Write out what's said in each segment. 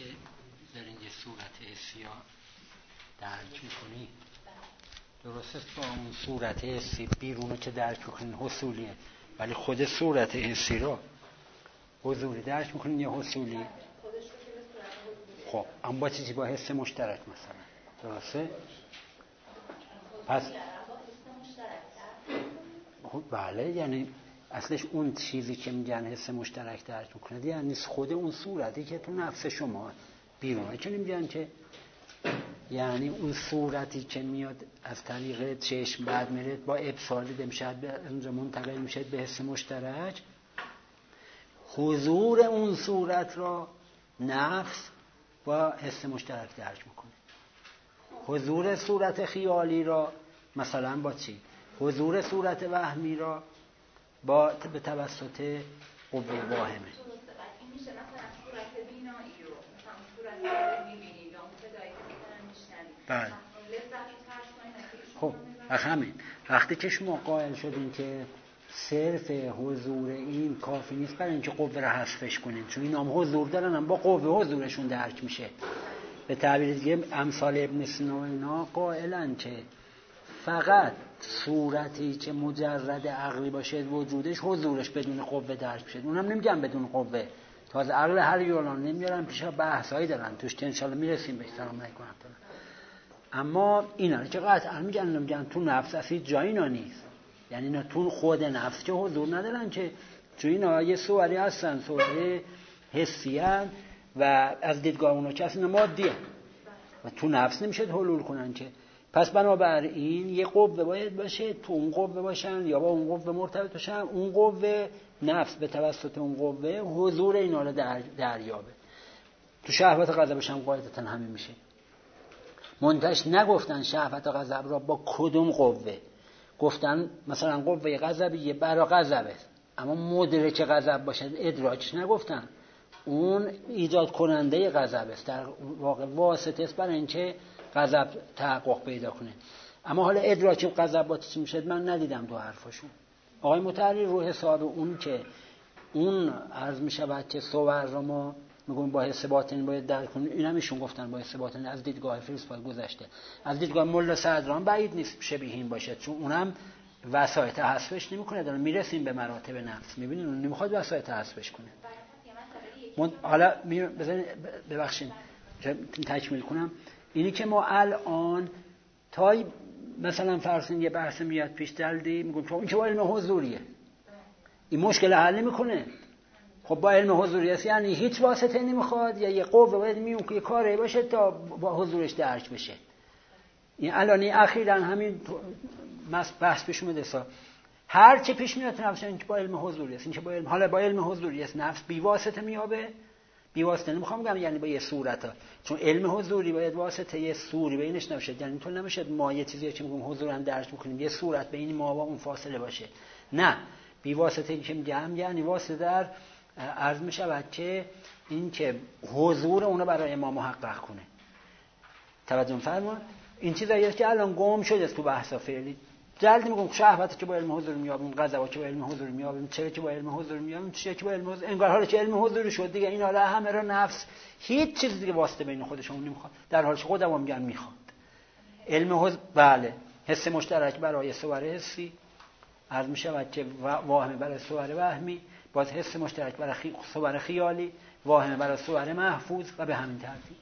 که دارین یه صورت حسی ها درک میکنی، درسته با اون صورت حسی بیرونو که درک میکنین حصولیه، ولی خود صورت حسی رو حضوری درک میکنین یا حصولی؟ خب اما با چیزی با حس مشترک مثلا، درسته؟ پس خب بله، یعنی اصلش اون چیزی که میگن حس مشترک درک میکنه یعنی خود اون صورتی که تو نفس شما بیرونه، که نمیگن که یعنی اون صورتی که میاد از طریق چشم بعد میره با ابصار دیده میشه، اونجا منتقل میشه به حس مشترک. حضور اون صورت را نفس با حس مشترک درک میکنه. حضور صورت خیالی را مثلا با چی؟ حضور صورت وهمی را با به توسط قوه واهمه. این میشه مثلا صورت بینایی رو مثلا صورت میبینید یا صدایی که مثلا میشنوید. بله. خب همین وقتی که شما قائل شدین که صرف حضور این کافی نیست برای اینکه قوه را حذفش کنین، چون این هم حضور دارن هم با قوه حضورشون درک میشه. به تعبیر دیگه امثال ابن سینا و اینا قائلن که فقط صورتی که مجرد عقلی باشه وجودش حضورش بدون قوه درک میشه. اونم نمیگم بدون قوه، تازه عقل هر یونان نمیارن پیش بحثایی دارن توش که انشالله میرسیم بهش. سلام علیکم. اما اینا که قطعا میگن تو نفس اصلا جایی اینا نیست، یعنی اینا تو خود نفس که حضور ندارن، که تو اینا یه صوری هستن، صوری حسی هستن و از دیدگاه اونا که اصلا مادیه و تو نفس نمیشه حلول کنن که. پس بنابراین یه قوه باید باشه، تو اون قوه باشن یا با اون قوه مرتبط باشن، اون قوه نفس به توسط اون قوه حضور اینا رو دریابه. تو شهوت غضبش هم قاعدتا همین میشه. منتش نگفتن شهوت و غضب را با کدوم قوه، گفتن مثلا قوه غضبیه برای غضبه، اما مدرک غضب باشه ادراکش نگفتن. اون ایجاد کننده غضب است، در واقع واسطه است برای اینکه غضب تحقق پیدا کنه. اما حالا ادراک غضب با چی میشه من ندیدم تو حرفاشون. آقای متحری رو حساب اون که اون عرض میشود که صور رو ما میگم با حس باطنی باید درک کنیم، اینا میشون گفتن با حس باطنی از دیدگاه فیلسوفای گذشته. از دیدگاه ملا صدران بعید نیست شبیه این باشه، چون اونم وسایط حذفش نمیکنه، داره میرسیم به مراتب نفس. میبینین اون نمیخواد وسایط حذفش کنه. حالا ببخشید تکمیل کنم. اینی که ما الان تا مثلا فرضین یه بحث میاد پیش دلدی میگم چون این که با علم حضوریه این مشکل حل نمیکنه. خب با علم حضوری است یعنی هیچ واسطه نمیخواد یا یه قوه باید میون که یه کاری باشه تا با حضورش درک بشه. این الانی اخیراً همین بحث پیش اومده سا هر چه پیش میاد نفس این که با علم حضوری است، این که با علم حالا با علم حضوری است نفس بی واسطه میابه. بی واسطه نمیخوام بگم یعنی با یه صورت ها، چون علم حضوری باید واسطه یه صوری بینش نباشه، یعنی تو نمیشه ما یه چیزی که میگم حضوراً درک میکنیم یه صورت بین ما و اون فاصله باشه. نه، بی واسطه که میگم یعنی واسطه در عرض میشود که این که حضور اونو برای ما محقق کنه. توجه فرمان این چیزایی که الان گم شده است تو بحثا فعلی. جلد میگم شهوت که با علم حضور میابیم، غضب که با علم حضور میابیم، چه که با علم حضور میابیم، چه که با علم حضور، انگار حالا که علم حضور شد دیگه این حالا همه را نفس هیچ چیز دیگه واسطه بین خودشون نمیخواد، در حالی که خودم میگم میخواد. علم حضور بله حس مشترک برای صور حسی عرض میشود که واهمه برای صور وهمی، باز حس مشترک برای صور خیالی، واهمه برای صور محفوظ و به همین ترتیب.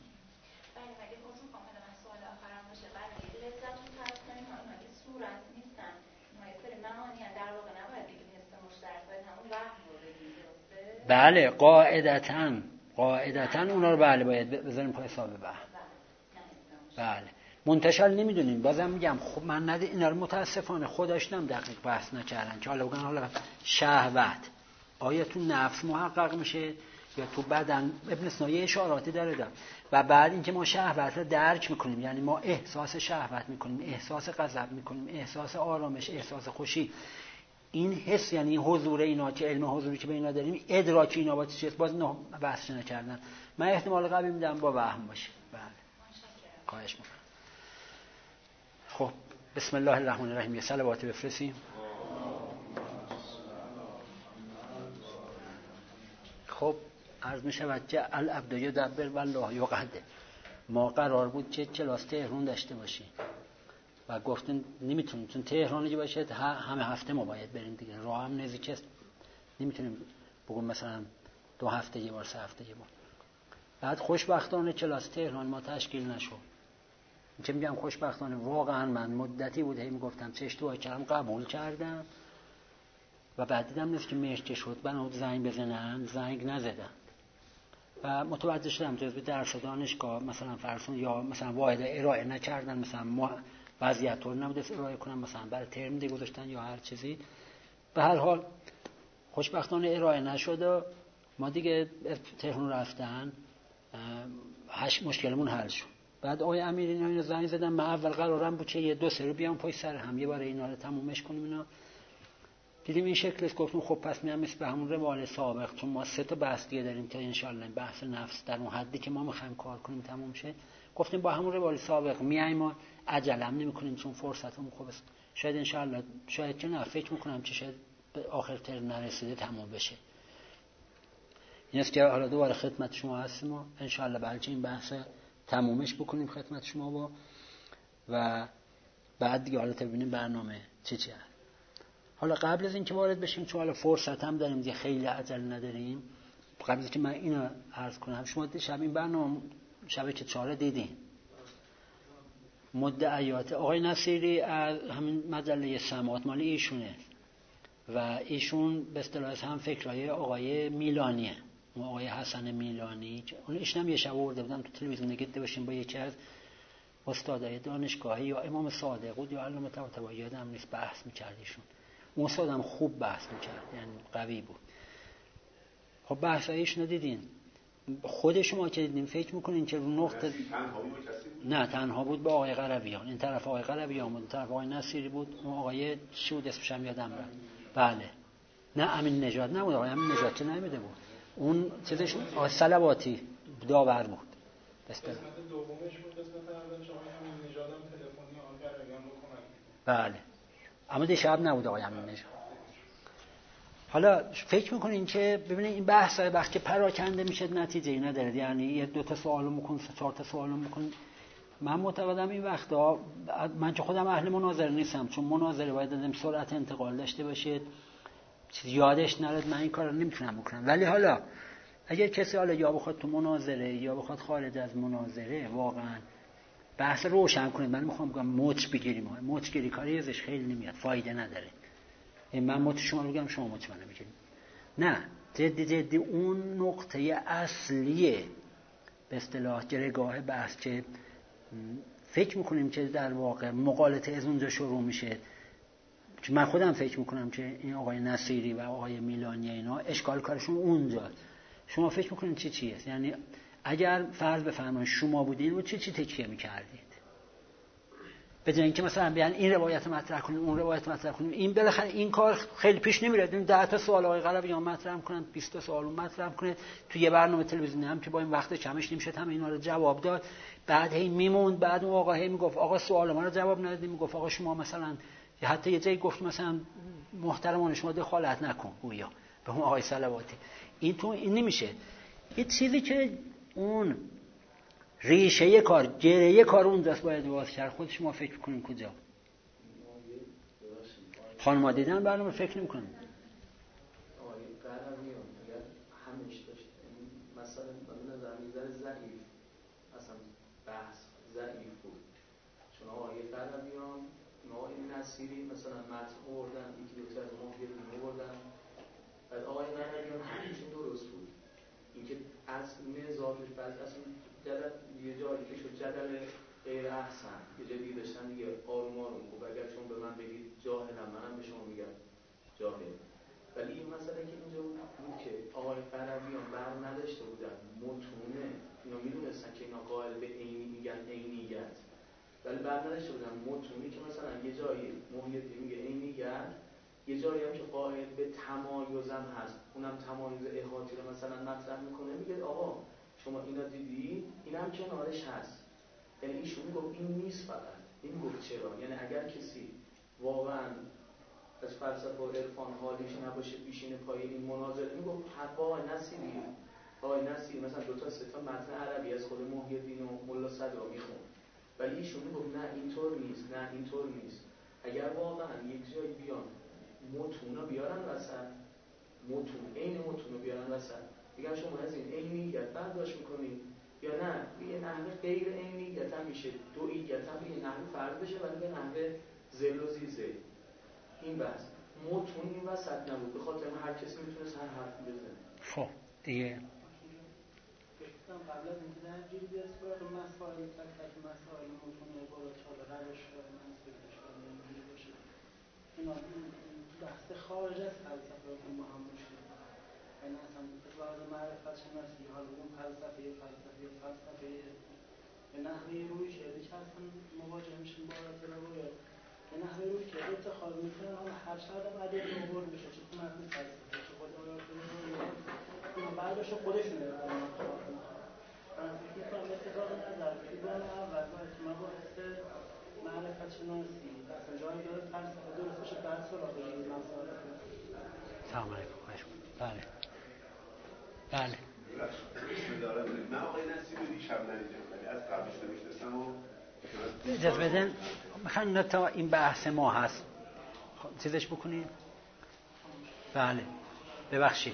بله قاعدتاً اونا رو بله باید بذاریم پای حساب وهم. بله منتشل نمیدونیم. بازم میگم خب من اینا رو متاسفانه خودشونم دقیق بحث نکردن که حالا شهوت آیا تو نفس محقق میشه یا تو بدن. ابن سینا یه اشاراتی داره و بعد اینکه ما شهوت رو درک میکنیم، یعنی ما احساس شهوت میکنیم، احساس غضب میکنیم، احساس آرامش، احساس خوشی، این حس یعنی حضور اینا که علم حضوری که به اینا داریم، ادراک اینا با چیه باز نه بحث نکردن. من احتمال قوی میدم با وهم باشه. بله خواهش میکنم. خب بسم الله الرحمن الرحیم. یه صلواتی بفرستیم. خب عرض می شود جعل عبد یدبر والله یقدر. ما قرار بود که کلاس تهران داشته باشیم و گفتن نمیتونیم، چون تهرانی باشه همه هفته ما باید بریم دیگه، راه هم نزدیک است، نمیتونیم بگم مثلا 2 هفته یه بار 3 هفته یه بار. بعد خوشبختانه کلاس تهران ما تشکیل نشد. چه میگم خوشبختانه، واقعا من مدتی بود هی میگفتم چش دعا کردم قبول کردم و بعد دیدم نیست که مرچه شد بنا زنگ بزنن، زنگ نزدم و متوجه شدم جزو درس دانشگاه مثلا فرسون یا مثلا واحد ارائه نکردن، مثلا ما وضعیت طور نبوده ارائه کنم، مثلا برای ترم دیگه گذاشتن یا هر چیزی. به هر حال خوشبختانه ارائه نشد و ما دیگه تهران رفتن، مشکلمون حل شد. بعد آقای امیری اینا زنگ زدن، من اول قرارم بود که 1-2 رو بیام پای سر هم یه بار اینا رو تمومش کنیم. اینا دیدیم این شکل است، گفتم خب پس میام مثل به همون روال سابق، چون ما 3 تا بحث دیگه داریم تا ان شاء الله بحث نفس در اون حدی که ما میخوایم کار کنیم تموم شه. گفتیم با همون روال سابق میایم، ما عجلم نمیکنیم چون فرصتمون خوب است. شاید ان شاء الله، شاید که نه، فکر میکنم که شاید به آخر ترم نرسیده تموم بشه. این است که حالا دوباره خدمت شما هستیم و ان شاء الله بلکه این بحث تمومش بکنیم خدمت شما و بعد دیگه حالا ببینیم برنامه چی هست. حالا قبل از اینکه وارد بشیم، چون حالا فرصت هم داریم دیگه، خیلی عجله نداریم، قبل از اینکه من اینو عرض کنم، شما شب این برنامه شبکه 4 دیدین، مدعیات آقای نصیری از همین مجله سماعت مال ایشونه و ایشون به اصطلاح هم فکرای آقای میلانیه، آقای حسن میلانی، که اون ایشون یه شب آورده بودم تو تلویزیون نگیده باشیم با یکی از استادای دانشگاهی یا امام صادق بود یا علامه طباطبایی، یادم نیست، بحث می‌کردیشون. اون استادم خوب بحث می‌کرد، یعنی قوی بود. خب بحثایشون رو دیدین، خود شما که دیدین فکر می‌کنین که رو نقطه نه تنها بود با آقای قرویان، این طرف آقای قرویان بود، این طرف آقای نصیری بود، اون آقای چی بود اسمش هم یادم رفت. بله نه امین نژاد نبود، آقای امین نژاد چه نمیده بود، اون چیزش آقای صلواتی داور بود. قسمت دومش بود، قسمت اولش آقای امین نژاد هم تلفنی آقای قرویان رو کمک می‌کرد. بله اما دیشب نبود آقای امین نژاد. حالا فکر میکنین که ببینید این بحث وقتی پراکنده میشه نتیجه‌ای نداره، یعنی 1-2 تا سوالو میکنن، 4 تا سوالو میکنن. من معتقدم این وقتا، من که خودم اهل مناظره نیستم، چون مناظره باید آدم سرعت انتقال داشته باشه، چیز یادش نره، من این کارو نمیتونم بکنم. ولی حالا اگر کسی حالا یا بخواد تو مناظره یا بخواد خارج از مناظره واقعا بحث روشن کنید، من میخوام بگم مچ بگیریم، مچ گیری کاری ازش خیلی نمیاد، فایده نداره. من مچ شما رو بگم شما مچ منو بگیرید، نه جدی اون نقطه اصلیه به اصطلاح جرگاه بحث که فکر میکنیم که در واقع مقالطه از اونجا شروع میشه. که من خودم فکر میکنم که این آقای نصیری و آقای میلانی اینا اشکال کارشون اونجا. شما فکر میکنید چی است؟ یعنی اگر فرض بفرمایید شما بودین و چی تکیه میکردید؟ به جای اینکه مثلا بیان این روایت مطرح کنیم اون روایت مطرح کنیم، این بالاخره این کار خیلی پیش نمیره. این 10 تا سوال آقای قلبیان مطرح کنن، 20 تا سوال مطرح کنه تو یه برنامه تلویزیونی هم که با این وقت کمش نمیشه همه اینا رو جواب داد. بعد هی میموند، بعد اون آقا هی میگفت آقا سوال ما رو جواب ندادید، میگفت آقا شما مثلا حتی یه جایی گفت مثلا محترمانه شما دخالت نکن گویا به اون آقای صلواتی. این نمیشه. یه چیزی که اون ریشه کار، گره کار اونجاست باید باز کرد. خود شما فکر کنین کجا؟ خانم‌ها دیدن برنامه فکر نمی‌کنن. آقای قرویان اگر همش داشت مثلا من نظر می‌ذاره ضعیف، اصلا بحث ضعیف بود، چون آقای قرویان آقای نصیری مثلا متن آوردن، یکی دو تا از ماهی‌ها آوردن، بعد آقای قرویان همشون درست بود. اینکه از مزاجش بعد اصلا جدل یه جایی که شد جدل غیر احسن یه جایی داشتن دیگه آروم آروم گفت اگر چون به من بگید جاهلم منم به شما میگم جاهل. ولی این مسئله که اینجا بود که آقای قرویان بر نداشته بودن متونه، اینا میدونستن که اینا قائل به عینی میگن عینیت، ولی بر نداشته بودن متونی که مثلا یه جایی محیطی میگه عینیت، یه جایی هم که قائل به تمایزم هست، اونم تمایز احاطی رو مثلا مطرح میکنه، میگه آقا شما اینا دیدی اینم کنارش هست. یعنی ایشون میگفت این نیست، فقط این گفت چرا، یعنی اگر کسی واقعا از فلسفه و عرفان حالیش نباشه پیشین پای این مناظره، میگفت حقا نصیری آقای نصیر مثلا 2 تا 3 تا متن عربی از خود محی الدین و ملا صدرا میخوند، ولی ایشون میگفت نه اینطور نیست، نه اینطور نیست. اگر واقعا یک جایی بیان متون بیارن وسط، متون عین متون بیارن وسط، میگن شما از این عینیت برداشت میکنید یا نه به یه نحوه غیر عینیت هم میشه، دوئیت هم به یه نحوه فرض بشه ولی به نحوه ذل و زیزه. این بحث متون این وسط نبود، به خاطر هر کسی میتونست هر حرفی بزنه. خب دیگه قبل از اینکه در جوری بیاد سراغ مسائل تک مسائل متون عبارات حالا روش منصوبش اینجوری باشه، اینا بحث خارج از فلسفه ما هم مشکل داره. یعنی اصلا وارد معرفت شناسی حالا اون فلسفه به نحوه روی کرده که اصلا مواجه میشیم با روایات، به نحوه روی کرده اتخاذ میکنن حالا هر چقدر هم عدد مورد بشه، چه تو متن فلسفه چه خود آیات روایات، اینا برداشت خودشونه دارن اتخاذ میکنن. من فکر میکنم اتفاق نظر دیدن اول باید مباحث معرفت شناسی اصلا جایی داره فلسفه درست بشه بعد سراغ این مسائل. سلام علیکم. بله بله من آقای نصیری دیشب ندیدم ولی از قبلش نمیشناسم و اجازه بدن میخواین تا این بحث ما هست چیزش بکنید. بله ببخشید.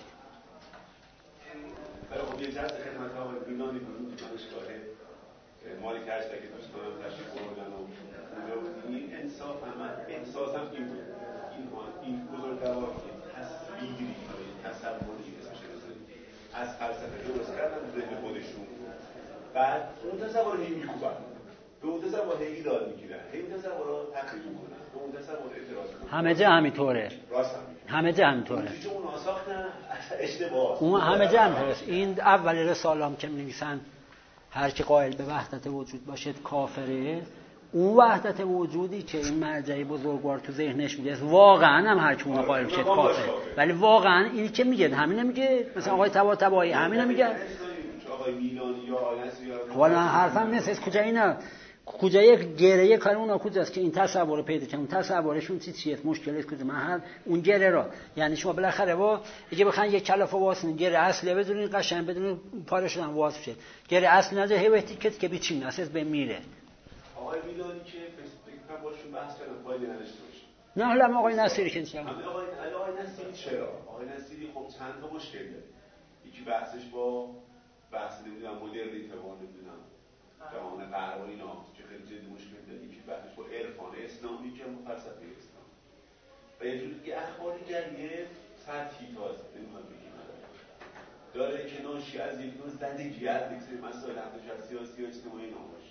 خب یه جلسه خدمت آقای بینانی بود تو دانشگاه مالک هشتگ دوستانم تشریف بردن و اونجا بود. این انصاف احساسم این بود، این بزرگوار که تصویری تصوری از فلسفه درست کردن ذهن خودشون، بعد اون تصور هی میکوبن، به اون تصور هی ایراد میگیرن، هی اون تصور رو تقریب میکنن، به اون تصور اعتراض میکنن. همه جا همینطوره. راست همه جا همینطوره. چون اون ساختن اشتباهه. اون همه جا همینطوره. این اول رساله هم که می‌نویسن هر کی قائل به وحدت وجود باشه کافره، اون وحدت وجودی که این مرجع بزرگوار تو ذهنش میگه واقعا هم هر کی اون قائل بشه کافره، ولی واقعا اینی که میگه همین نمیگه. مثلا آقای طباطبایی همین نمیگه. آقای میلانی یا آنسی یا والا حرفم نیست. کجا اینا کجا یک گره کار اونا کجاست که این تصور پیدا کنن؟ تصورشون چیه؟ مشکلش کجا؟ من اون گره را یعنی شما بالاخره اگه بخواید یک کلافه واسن گره اصلی بدونین قشنگ بدون پاره شدن واس شه. گره اصلی نداره هی تیکت که بیچین اساس به میره. آقای میلانی که فکر باشون بحث کردن فایده نداشته باشه. نه حالا آقای نصیری که چرا؟ آقای نصیری چرا؟ آقای نصیری خب چند تا مشکل داره. یکی بحثش با بحث نمیدونم مدرنیته و نمیدونم جهان غرب و اینا که خیلی جدی مشکل داره. یکی بحثش با عرفان اسلامی که هم فلسفه اسلام و یه جوری که اخباری جریه سطحی تازه نمیخواد بگیم داره که ناشی از یک نوع زدگی از یک سری مسائل همداشت سیاسی و اجتماعی ناماشه.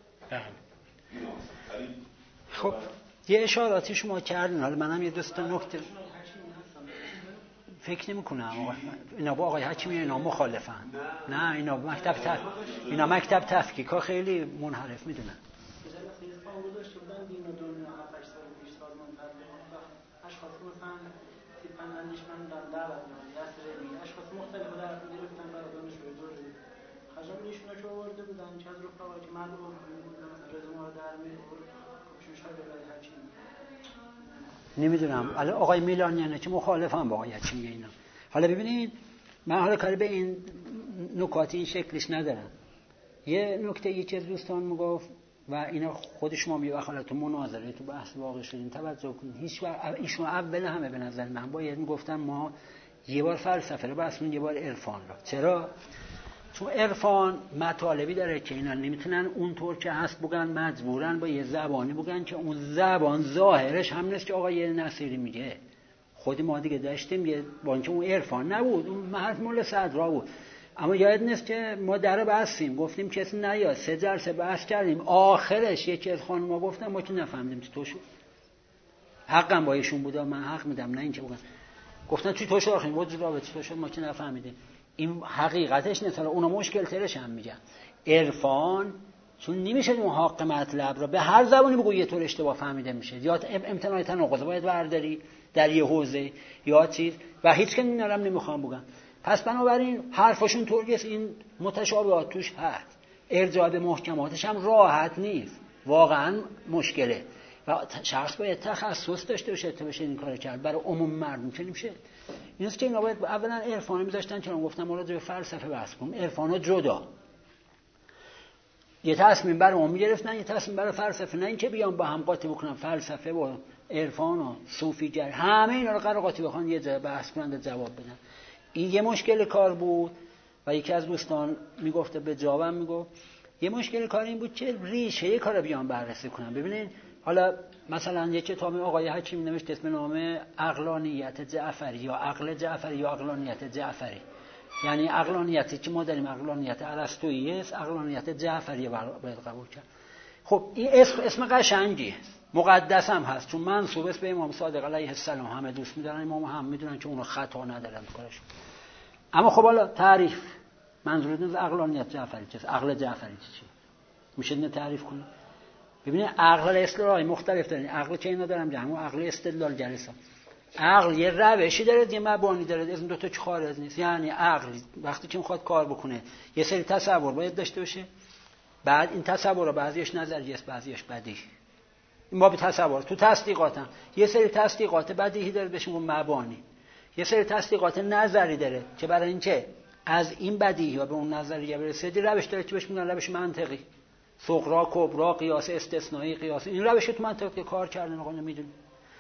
خب یه اشاراتی شما کردین. حالا منم یه دوست نکته فکر نمی‌کنم آقا اینا با آقای حکیمی اینا مخالفن. نه اینا مکتب تفکیکا خیلی منحرف میدونن. اشخاص مثلا سیپندانشمند دعوت می‌کردن اشخاص مختلف در گرفتن برای دانشجوی دوره خرجم ایشونا که آورده بودن که از رفقا که معلوم بودن مثلا رزومه رو در می‌آورد کپشون شاگرد حکیمی. نمیدونم الان آقای میلانیانه که مخالفم با آقای حکیمی اینا. حالا ببینید من حالا کاری به این نکات این شکلش ندارم. یه نکته یکی از دوستان میگفت و اینا خود شما میگه حالا تو مناظره تو بحث واقع شدین توجه کنید. هیچ وقت ایشون اول همه به نظر من باید میگفتن ما یه بار فلسفه رو بحثمون یه بار عرفان رو. چرا؟ چون عرفان مطالبی داره که اینا نمیتونن اونطور که هست بگن، مجبورن با یه زبانی بگن که اون زبان ظاهرش هم نیست که آقای نصیری میگه. خود ما دیگه داشتیم یه بانکه اون عرفان نبود، اون محض مول صدرا بود. اما یاد نیست که ما در بحثیم گفتیم کسی نیاد 3 جلسه بحث کردیم آخرش یکی از خانم‌ها گفتن ما که نفهمیدیم تو شو حقم با ایشون بود من حق میدم نه اینکه بگن گفتن تو شو آخرین وجود رابطه تو شد ما که نفهمیدیم. این حقیقتش نیست. اونا مشکل ترش هم میگن عرفان چون نمیشه اون حق مطلب را به هر زبانی بگو یه طور اشتباه فهمیده میشه یا امتناع تناقض باید برداری در یه حوزه یا چیز و هیچ که نرم نمیخوام بگم. پس بنابراین حرفشون طوریه این متشابهات توش هست. ارجاع به محکماتش هم راحت نیست. واقعا مشکله و شخص باید تخصص داشته باشه تا بشه این کارو کرد. برای عموم مردم که نمیشه ایناست که اینا باید اولا عرفانی میذاشتن چون گفتم ما راجع به فلسفه بحث کنیم. عرفانا جدا یه تصمیم برای اون میگرفتن، یه تصمیم برای فلسفه، نه اینکه بیان با هم قاطی بکنن فلسفه و عرفان و صوفی جر همه اینا رو قرار قاطی بخوان یه جا بحث کنن جواب بدن. این یه مشکل کار بود و یکی از دوستان میگفته به جوابم میگفت یه مشکل کار این بود که ریشه کار رو بیان بررسی کنن. ببینید حالا مثلا یه کتاب آقای حکیم نوشته اسم نامه عقلانیت جعفری یا عقل جعفری یا عقلانیت جعفری، یعنی عقلانیتی که ما داریم عقلانیت ارسطویی است، عقلانیت جعفری باید قبول کرد. خب این اسم قشنگی مقدس هم هست چون منسوب است به امام صادق علیه السلام، همه دوست می‌دارن، امام هم می‌دونن که اونو خطا ندارن کارش. اما خب حالا تعریف منظور از عقلانیت جعفری چیه؟ عقل جعفری چیه؟ میشه اینو تعریف کنه؟ ببینید عقل اصطلاحی مختلف دارن. عقل که اینا دارم جمع عقل استدلال جلسه. عقل یه روشی داره، یه مبانی داره، از این دو تا خارج نیست. یعنی عقل وقتی که میخواد کار بکنه یه سری تصور باید داشته باشه، بعد این تصورها بعضیش نظریه است بعضیش بدیهی. این باب تصور. تو تصدیقات هم یه سری تصدیقات بدیهی داره بهش میگن مبانی، یه سری تصدیقات نظری داره که برای اینکه از این بدیهی یا به اون نظریه برسید روش داره که بهش میگن روش منطقی، صغرا کبرا، قیاس استثنایی، قیاس. این روش تو منطق که کار کردن آقا نمیدونی.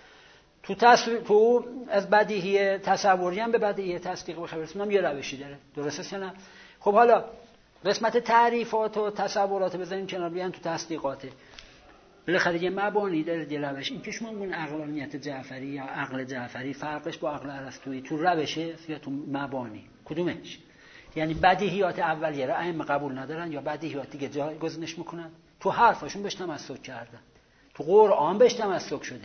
تو از بدیهی تصوری هم به بدیهی تصدیق بخوام برسونم یه روشی داره. درسته یا نه؟ خب حالا قسمت تعریفات و تصورات بزنیم کنار، بیان تو تصدیقاته. بالاخره یه مبانی داره یه روش. این که شما میگن عقلانیت جعفری یا عقل جعفری فرقش با عقل ارسطویی تو روشه یا تو مبانی کدومش؟ یعنی بدیهیات اولیه را ائمه قبول ندارن یا بدیهیات دیگه جایگزینش میکنن؟ تو حرفاشون بهش تمسک کردن، تو قرآن بهش تمسک شده،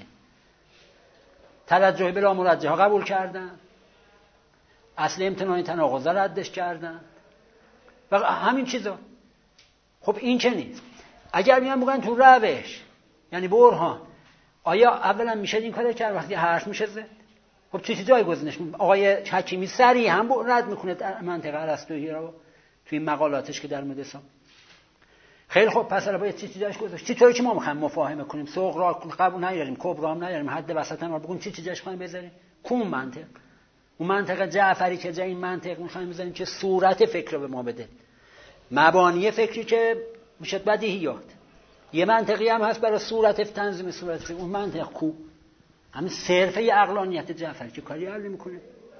ترجح بلا مرجح قبول کردن، اصل امتناعی تناقض ردش کردن و همین چیزا. خب این چه نیست. اگر میان بگن تو روش یعنی برهان، آیا اولا میشه این کارو کرد وقتی حرف میشه زد؟ خب چه چیزی جایگزینش میکنه؟ آقای حکیمی صریح هم رد میکنه منطق ارسطویی رو توی مقالاتش که در مدرسه. خیلی خوب، پس الان باید چیزی جاش گذاشت. چطوری که ما میخوایم مفاهمه کنیم؟ صغرا قبول نداریم، کبرا هم نداریم، حد وسط هم بگیم چی جاش خوایم بذاریم؟ کدوم منطق؟ اون منطق جعفری که جای این منطق میخوایم بذاریم که صورت فکر رو به ما بده، مبانی فکری که میشه بدیهیات. یه منطقی هم هست برای صورت تنظیم صورت فکر، اون منطق کو؟ همین صرفه عقلانیت جعفری که کاری حل میکنه.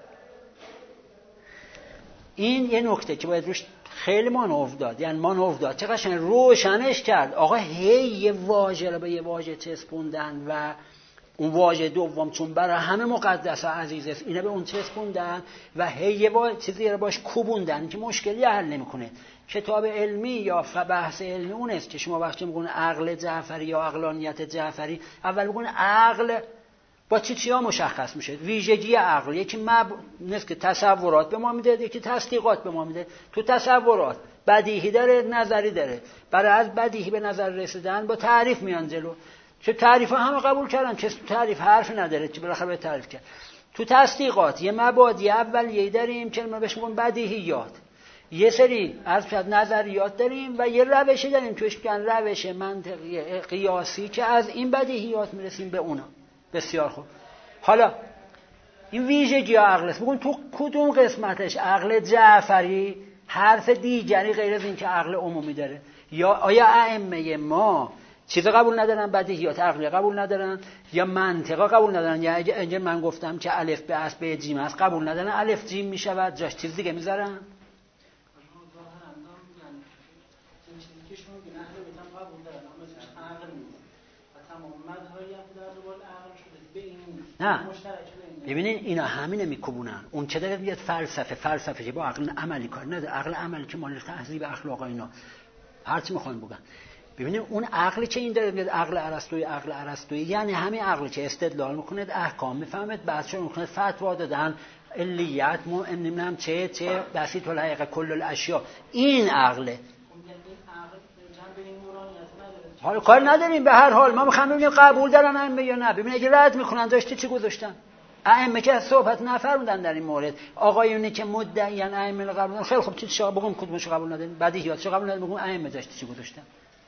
این یه نکته که باید روش خیلی مانور داد، یعنی مانور داد چه قشنگ روشنش کرد. آقا هی یه واژه رو به یه واژه چسبوندن و اون واژه دوم چون برای همه مقدس و عزیز است اینا به اون چسبوندن و هی یه چیزی رو باش کوبوندن که مشکلی حل نمیکنه. کتاب علمی یا بحث علمی اون است که شما وقتی میگن عقل جعفری یا عقلانیت جعفری، اول بگن عقل با چیا مشخص میشه؟ ویژگی عقل یکی نیست که تصورات به ما میده، یکی تصدیقات به ما میده. تو تصورات بدیهی داره، نظری داره. برای از بدیهی به نظر رسیدن با تعریف میان جلو. چه تعریف همه قبول کردن، چه تعریف حرف نداره که بالاخره به تعریف کرد. تو تصدیقات یه مبادی اولیه داریم که ما بهش میگیم بدیهیات، یه سری از نظریات داریم و یه روشی داریم توش که روش منطقی قیاسی که از این بدیهیات میرسیم به اونا. بسیار خوب. حالا این ویژگی عقل است. بگون تو کدوم قسمتش عقل جعفری حرف دیگری غیر از این که عقل عمومی داره؟ یا آیا ائمه ما چیز قبول ندارن، بدیهیات عقلی قبول ندارن، یا منطقا قبول ندارن؟ یا اگه من گفتم که الف به اسب به جیم است قبول ندارن، الف جیم میشود جاش چیز دیگه میذارن؟ نه ببینین اینا همینه میکوبونن. اون چه داره بیاد فلسفه که با عقل عملی کار نداره. عقل عملی که مال تهذیب اخلاق اینا هر چی میخوان بگن. ببینین اون عقلی که این داره بیاد عقل ارسطویی یعنی همین عقلی که استدلال میکنه، احکام میفهمه، بعد چون میکنه فتوا دادن علیت نمیدونم چه بسیط الحقیقه کل الاشیاء. این عقله. حالا کار نداریم، به هر حال ما میخوایم ببینیم قبول دارن ائمه یا نه. ببین اگه رد میکنن داشته چی گذاشتن؟ ائمه که صحبت نفرمودن در این مورد. آقایونی که مدعیان ائمه قبول ندارن، خیلی خوب چی بگم کدومش قبول نداریم؟ بدیهیاتش قبول نداریم، بگم ائمه داشته چی گذاشتن.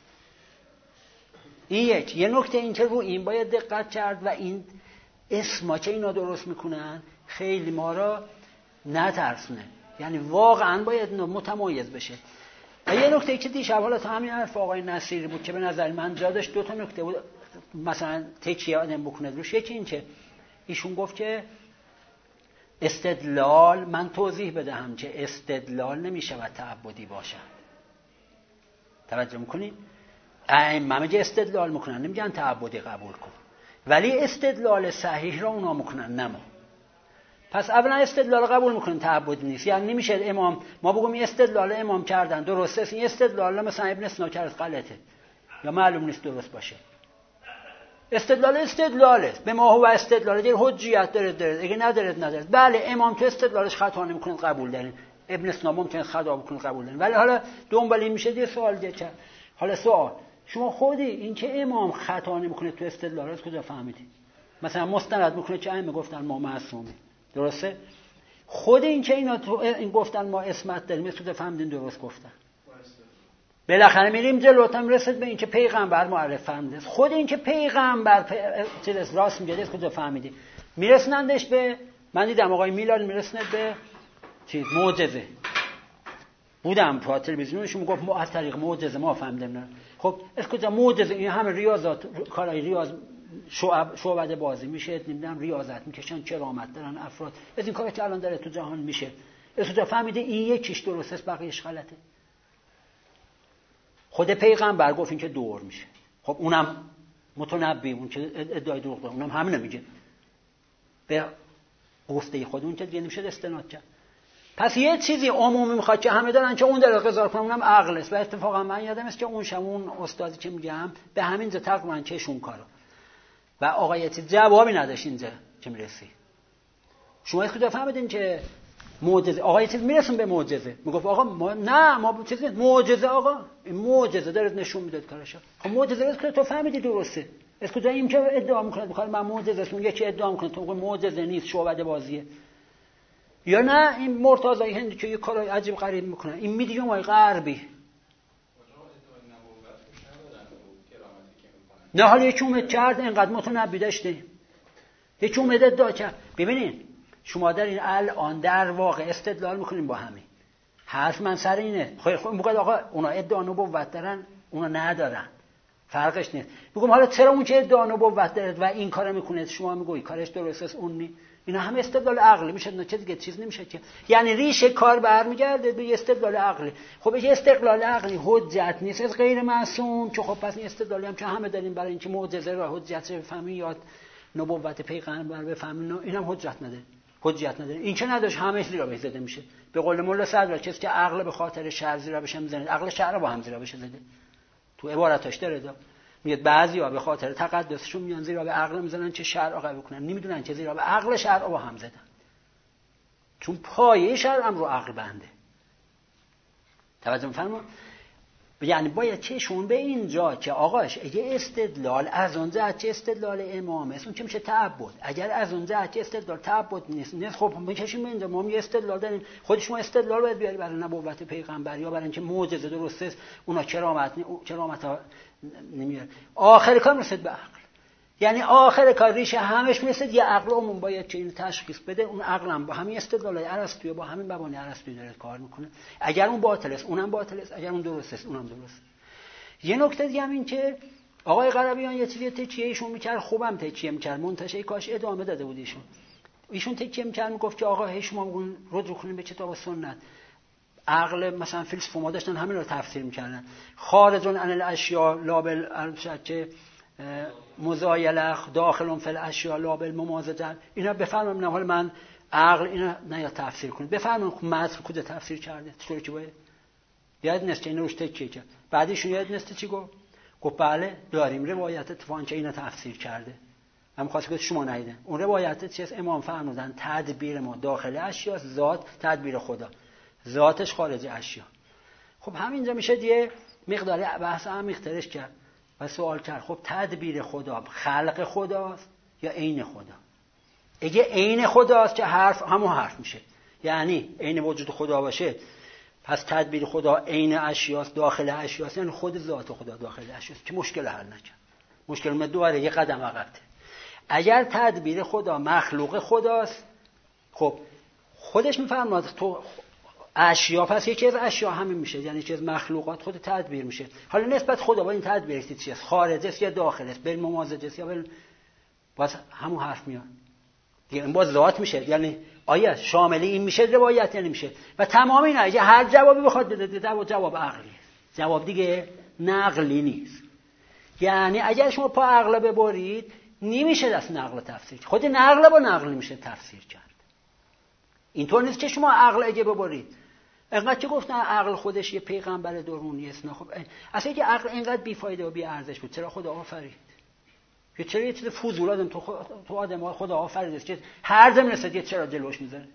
این یه نکته این که رو این باید دقت کرد و این اسما که اینا درست میکنن خیلی ما را نترسونه. یعنی واقعا باید متمایز بشه. و یه نکته که دیشب حالا تا همین حرف آقای نصیری بود که به نظر من جا داشت، دو تا نکته بود مثلا تکیه آدم بکنه روش. یکی این که ایشون گفت که استدلال، من توضیح بدهم که استدلال نمیشود تعبدی باشد. توجه میکنین؟ ائمه میگه استدلال میکنن، نمیگن تعبدی قبول کن، ولی استدلال صحیح را اونا میکنن نه ما. پس اولا استدلال قبول میکنن، تعبدی نیست. یعنی نمیشه امام ما بگم این استدلال امام کردن درسته، این استدلال مثلا ابن سینا کرد غلطه یا معلوم نیست درست باشه. استدلاله به ما هو استدلال دیگه حجیت داره اگه نداره. بله امام تو استدلالش خطا نمیکنه قبول دارین، ابن سینا ممکنه خطا بکنه قبول دارین، ولی حالا دنبالی میشه یه سوال دیگه. حالا سوال شما خودی این که امام خطا نمیکنه تو استدلالش کجا فهمیدی؟ مثلا مستند میکنه که ائمه گفتن ما معصومیم، درسته؟ خود این که اینا تو این گفتن ما اسمت داریم تو فهمیدین درست گفتن. بالاخره میریم جلوتر میرسید به این که پیغمبر معرف فرموده. خود این که پیغمبر چیز راست میگه کجا فهمیدی؟ میرسنندش به، من دیدم آقای میلاد میرسند به چیز معجزه. بودم تو تلویزیونشون میگفت ما از طریق معجزه ما فهمیدیم. خب از کجا معجزه؟ این همه ریاضات، کارهای ریاض، شعبده بازی میشه، نمیدونم ریاضت میکشن، کرامت دارن افراد، از این کارا که الان داره تو جهان میشه. از کجا فهمیده این یکیش درسته است بقیه‌اش غلطه؟ خود پیغمبر گفت این که دور میشه. خب اونم متنبی، اون که ادعای دروغ داره، اونم همین میگه به گفته خود اون که دیگه نمیشه استناد کرد. پس یه چیزی عمومی میخواد که همه دارن که اون داره قضاوت کنه، اونم عقل است. و اتفاقا من یادم است که اون استادی که میگم به همین جا تقریبا چشون کارو و آقای چیز جوابی نداشت اینجا که میرسی. شما خود فهمیدین که معجزه آقای چیز میرسون به معجزه، میگفت آقا ما چیز معجزه، آقا این معجزه داره نشون میداد کارشو. خب معجزه است که تو فهمیدی درسته. از کجا این که ادعا میکنه میخواد من معجزه است، میگه که ادعا میکنه تو معجزه نیست، شعبده بازیه. یا نه این مرتضی هندی که یه کار عجیب غریب میکنه، این میدیومای غربی. نه حالا یکی اومد کرد اینقدر متنبی داشته، یکی اومد ادعا کرد. ببینین شما در این الان در واقع استدلال میکنین با همین حرف من سر اینه. خب میگه آقا اونا ادعا نبوت دارن اونا ندارن، فرقش نیست. میگم حالا چرا اون که ادعا نبوت داره و این کارو میکنه شما میگویی کارش درست است اون نی؟ اینا همه استدلال عقلی میشه، نه چه دیگه چیز نمیشه که. یعنی ریشه کار برمیگرده به استدلال عقلی. خب این استدلال عقلی حجت نیست از غیر معصوم، که خب پس این استدلالی هم که همه داریم برای اینکه معجزه را حجت بفهمیم یا نبوت پیغمبر بفهمیم، اینم حجت نداره. این که نداشت همه زیرا بهش زده میشه. به قول مولا صدر کسی که عقل به خاطر شر زیرا بشه میزنه، عقل شر با هم زیرا بشه زده. تو عبارتاش داره میگه بعضی‌ها به خاطر تقدسشون میان زیرا به عقل میزنن چه شرع قوی کنن، نمیدونن چه زیرا به عقل شرع با هم زدن، چون پایه شرع هم رو عقل بنده. توجه می‌فرمایید؟ یعنی باید چشون به اینجا که آقاش اگه استدلال از اون جهت چه استدلال امام است اون چه میشه تعبد، اگر از اون جهت چه استدلال تعبد نیست خب میکشیم به اینجا. ما می استدلال داریم، خود شما استدلال باید بیاری برای نبوت پیغمبر یا برای اینکه معجزه درسته است، اونا کرامت ها نمیاره. آخر کار رسید به عقل، یعنی آخر کار ریشه همش میرسید یه عقل عموم باید که این تشخیص بده. اون عقل هم با همین استدلال ارسطویی با همین مبانی ارسطویی داره کار میکنه. اگر اون باطل است اونم باطل است، اگر اون درست است اونم درست. یه نکته دیگه هم این که آقای غربیان یه چیزی تکیه ایشون میکرد، خوبم تکیه میکرد، منتشه کاش ادامه داده بود ایشون تکیه میکرد، میگفت که آقا هی شما رجوع کنین به کتاب و سنت. عقل مثلا فیلسوفا ما داشتن همین رو تفسیر میکردن، خارج عن الاشیاء لا بالشک مزایلخ داخل فی الاشیاء لا بالممازجه. اینا بفرمایید حال من عقل اینا نه تفسیر کنید، بفرمایید متن کجا تفسیر کرده چطوری که باید یاد نیست اینو روش تکیه کرد. بعدیشون یاد نیست چی گفت بله داریم روایت اتفاقا که اینا تفسیر کرده. من خواستم که شما ندیدن اون روایت چیز امام فرمودن تدبیر ما داخل اشیاء، ذات تدبیر خدا، ذاتش خارج اشیاء. خب همینجا میشه یه مقدار بحث عمیق‌ترش کرد و سوال کرد خب تدبیر خدا خلق خداست یا عین خدا؟ اگه عین خداست که حرف همون حرف میشه، یعنی عین وجود خدا باشه پس تدبیر خدا عین اشیاست داخل اشیاست، یعنی خود ذات خدا داخل اشیاست که مشکل حل نکرد، مشکل دوباره یه قدم عقب‌تر. اگر تدبیر خدا مخلوق خداست خب خودش میفرماد تو اشیا، پس یکی از اشیا همین میشه، یعنی یکی از مخلوقات خود تدبیر میشه. حالا نسبت خدا با این تدبیر چیه؟ خارج است یا داخل است؟ بین ممازج است یا باز همون حرف میاد دیگه. این باز ذات میشه، یعنی آیا شامل این میشه روایت یا نمیشه؟ و تمام اینا اگه هر جوابی بخواد بده جواب عقلی، جواب دیگه نقلی نیست. یعنی اگر شما پا عقل ببرید نمیشه دست نقل تفسیر، خود نقل با نقل میشه تفسیر کرد. اینطور نیست که شما عقل اگه ببرید انقدر که گفتن عقل خودش یه پیغمبر درونی است. نه خب اصلا که عقل اینقدر بیفایده و بی ارزش بود چرا خدا آفرید؟ یا چرا یه چیز فضول آدم تو آدم خدا آفرید که هر دم رسید چرا جلوش میذاره؟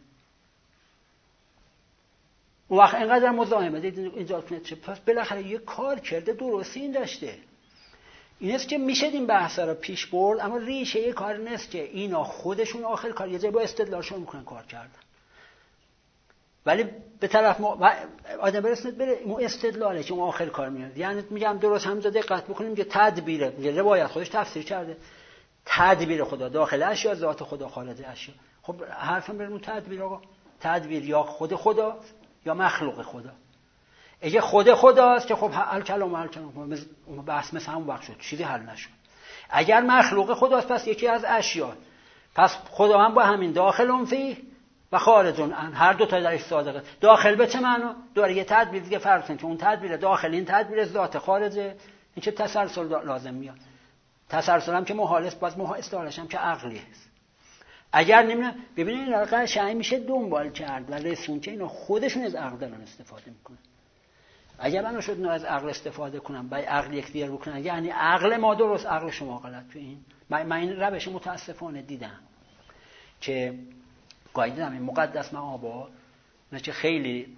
اون وقت اینقدر مزاحمه اینجا چه پس بالاخره یه کار کرده درستی این داشته. این است که میشه این بحثا رو پیش برد، اما ریشه یه کار نیست که اینا خودشون آخر کار یه جایی با استدلالشون میکنن کار کردن. ولی به طرف آدم برسند بره اون استدلاله که اون آخر کار میاد. یعنی میگم درست همونجا دقت بکنیم که تدبیره، میگه روایت خودش تفسیر کرده تدبیر خدا داخل اشیا، ذات خدا خارج اشیا. خب حرفم بریم تدبیر. آقا تدبیر یا خود خدا یا مخلوق خدا. اگه خود خداست که خب الکلام اون بحث مثل همون وقت شد، چیزی حل نشد. اگر مخلوق خداست پس یکی از اشیا، پس خدا هم با همین داخل فیه و خارجون هر دو تا درش صادقه. داخل به چه معنا؟ داره یه تدبیر دیگه فرض کن که اون تدبیر داخل این تدبیر ذات خارجه، این چه تسلسل لازم میاد. تسلسل هم که محال است، باز استعارش هم که عقلی است. اگر نمیدونم ببینید این قشنگ میشه دنبال کرد و رسون که اینا خودشون از عقل دارن استفاده میکنن. اگر من شد از عقل استفاده کنم با عقل یک دیگر بکنم، یعنی عقل ما درست عقل شما غلط. تو این من این روش متاسفانه دیدم که قاعده این مقدس معابا نه که خیلی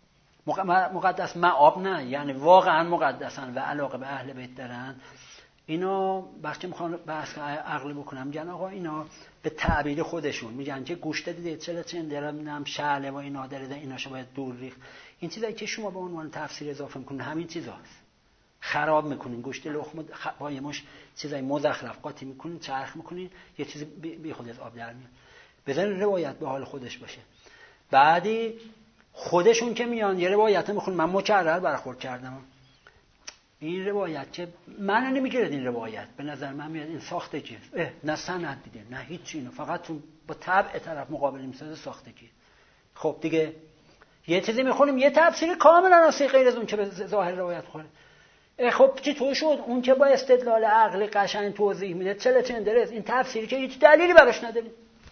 مقدس معاب نه، یعنی واقعا مقدسن و علاقه به اهل بیت دارن. اینا وقتی میخوان بحث عقل بکنم میگن آقا اینا به تعبیر خودشون میگن که گوشت دیده چرا چندرم شعله و اینا داره ایناشو باید دور ریخت. این چیزایی که شما به عنوان تفسیر اضافه میکنین همین چیزاست، خراب میکنین. گوشت لخم با یه مش چیزای مزخرف قاطی میکنین، چرخ میکنین، یه چیز بی خود از آب در میاد. بزن روایت به حال خودش باشه. بعدی خودشون که میان یه روایت میخونن، من مکرر برخورد کردم این روایت که من نمیگیرد این روایت به نظر من میاد این ساختگی نه سند دیده نه هیچ اینو، فقط با طبع طرف مقابل میسازه ساختگی. خب دیگه یه چیزی میخونیم یه تفسیر کاملا اصلی غیر از اون که به ظاهر روایت خوره. خب چطور شد اون که با استدلال عقلی قشنگ توضیح میده چندرز این تفسیری که هیچ دلیلی براش نداره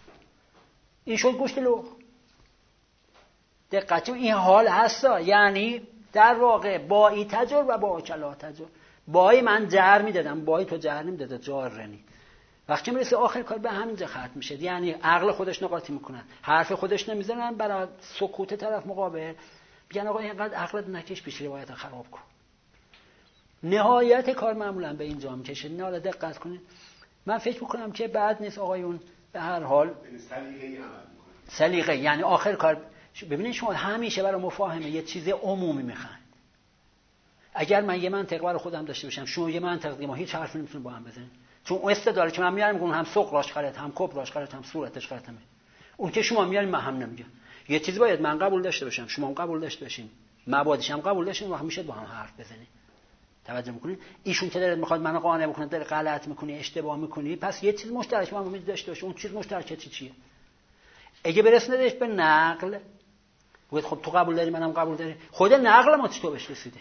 این شد گوشت لخ. دقت این حال هستا، یعنی در واقع بایی تجر و با کلا تجر. بایی من جر میدادم، بایی تو جر نمیداده، جارنی. وقتی میرسه آخر کار به همینجا ختم میشه. یعنی عقل خودش نقاطی میکنن، حرف خودش نمیزنن، برای سکوت طرف مقابل میگن آقا اینقدر عقلت نکش پیش روایت خراب کن. نهایت کار معمولا به اینجا میکشه. نه حالا دقت کنید، من فکر میکنم که بعد نیست آقایون به هر حال سلیقه، یعنی آخر کار ببینید شما همیشه برای مفاهمه یه چیز عمومی میخواین. اگر من یه منطق برای خودم داشته باشم، شما یه منطق دیگه، ما هیچ حرفی نمیتونیم با هم بزنیم، چون اون استدلالی که من میارم میگم هم سقراش غلط، هم کبراش غلط، هم صورتش غلطه. اون که شما میارین من هم نمیگم. یه چیزی باید من قبول داشته باشم، شما هم قبول داشته باشین، مبادیش هم قبول داشتین و همیشه با هم حرف بزنیم. توجه میکنید؟ ایشون که داره میخواد منو قانع بکنه داره غلط میکنی، اشتباه میکنی، پس یه چیز مشترک ما هم داشته باشه. اون چیز مشترک چیه؟ اگه برسندش به نقل بگید خب تو قبول داری منم قبول داری، خود نقل ما چطور بهش رسیده؟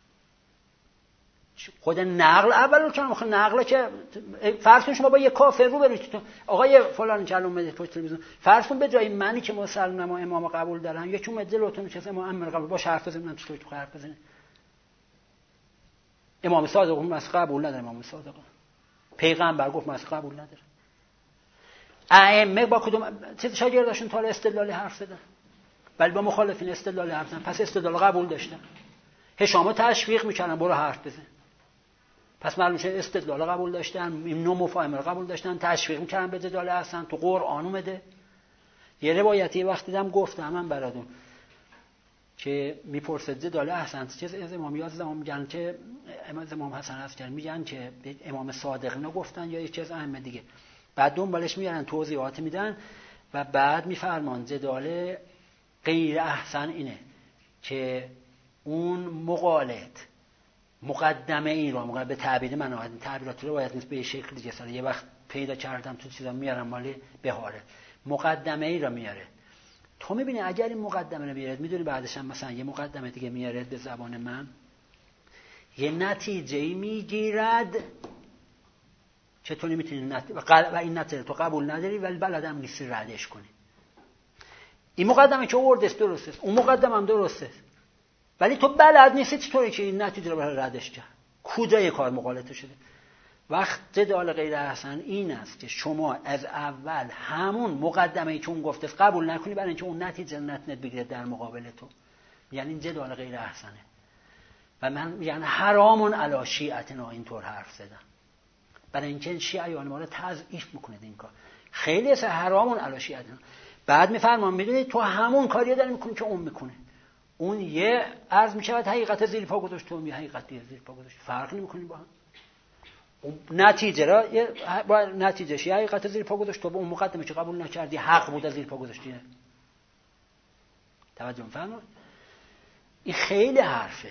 خود نقل اولو که میخواد نقل که فرض کن شما با یه کافر رو برید آقای فلان کلام بده پشت تلویزیون، فرض کن به جای منی که مسلمان و امام قبول دارن یکی اومد جلوتون نشسته امام قبول با حرف بزنن، چطور تو حرف بزنه؟ امام صادق مس قبول نداره، امام صادق پیغمبر گفت مس قبول نداره. ائمه با کدوم شاگرداشون تا استدلال حرف زدن؟ ولی با مخالفین استدلال حرف زدن، پس استدلال قبول داشتن. هشامو تشویق میکنن برو حرف بزن، پس معلوم شد استدلال قبول داشتن، این نوع مفاهمه رو قبول داشتن، تشویق میکنن به جدال هستن. تو قرآن اومده یه روایتی وقتی دیدم گفتم من براتون که میپرسه جدال احسن چیز از امام یازدهم میگن که امام حسن عسکری میگن که امام صادق نگفتن یا یکی از ائمه دیگه، بعد دنبالش میارن توضیحات میدن. و بعد میفرمان جدال غیر احسن اینه که اون مقالط مقدمه ای را به تعبیر من این تعبیرات رو باید نیست به شکل دیگه سال یه وقت پیدا کردم تو چیزا میارم مالی بهاره مقدمه ای را میاره. تو میبینی اگر این مقدمه رو بیارد میدونی بعدش هم مثلا یه مقدمه دیگه میارد به زبان من یه نتیجه میگیرد چطور نمیتونی و این نتیجه تو قبول نداری ولی بلدم نیستی ردش کنی. این مقدمه که آوردش درسته اون مقدمه هم درسته ولی تو بلد نیستی چطوری که این نتیجه رو برای ردش کرد. کجای کار مغالطه شده؟ وقت جدال غیر احسن این است که شما از اول همون مقدمه‌ای که اون گفته قبول نکنی برای اینکه اون نتیجه نتونت بگیره در مقابل تو. یعنی این جدال غیر احسنه. و من یعنی حرامون علی شیعتنا اینطور حرف زدم برای اینکه شیعیان ما رو تضعیف میکنه این کار. خیلی از حرامون علی شیعتنا. بعد میفرمان میدونی تو همون کاریو داری میکنی که اون میکنه. اون یه عرض میشود حقیقت زیر پا گذاشت تو یه حقیقت زیر پا گذاشت فرق نمیکنی با هم. اون نتیجه را با نتیجهش یه حقیقت زیر پا گذاشت تو با اون مقدمه که قبول نکردی حق بود زیر پا گذاشتی. توجه می‌فرمایید؟ این خیلی حرفه.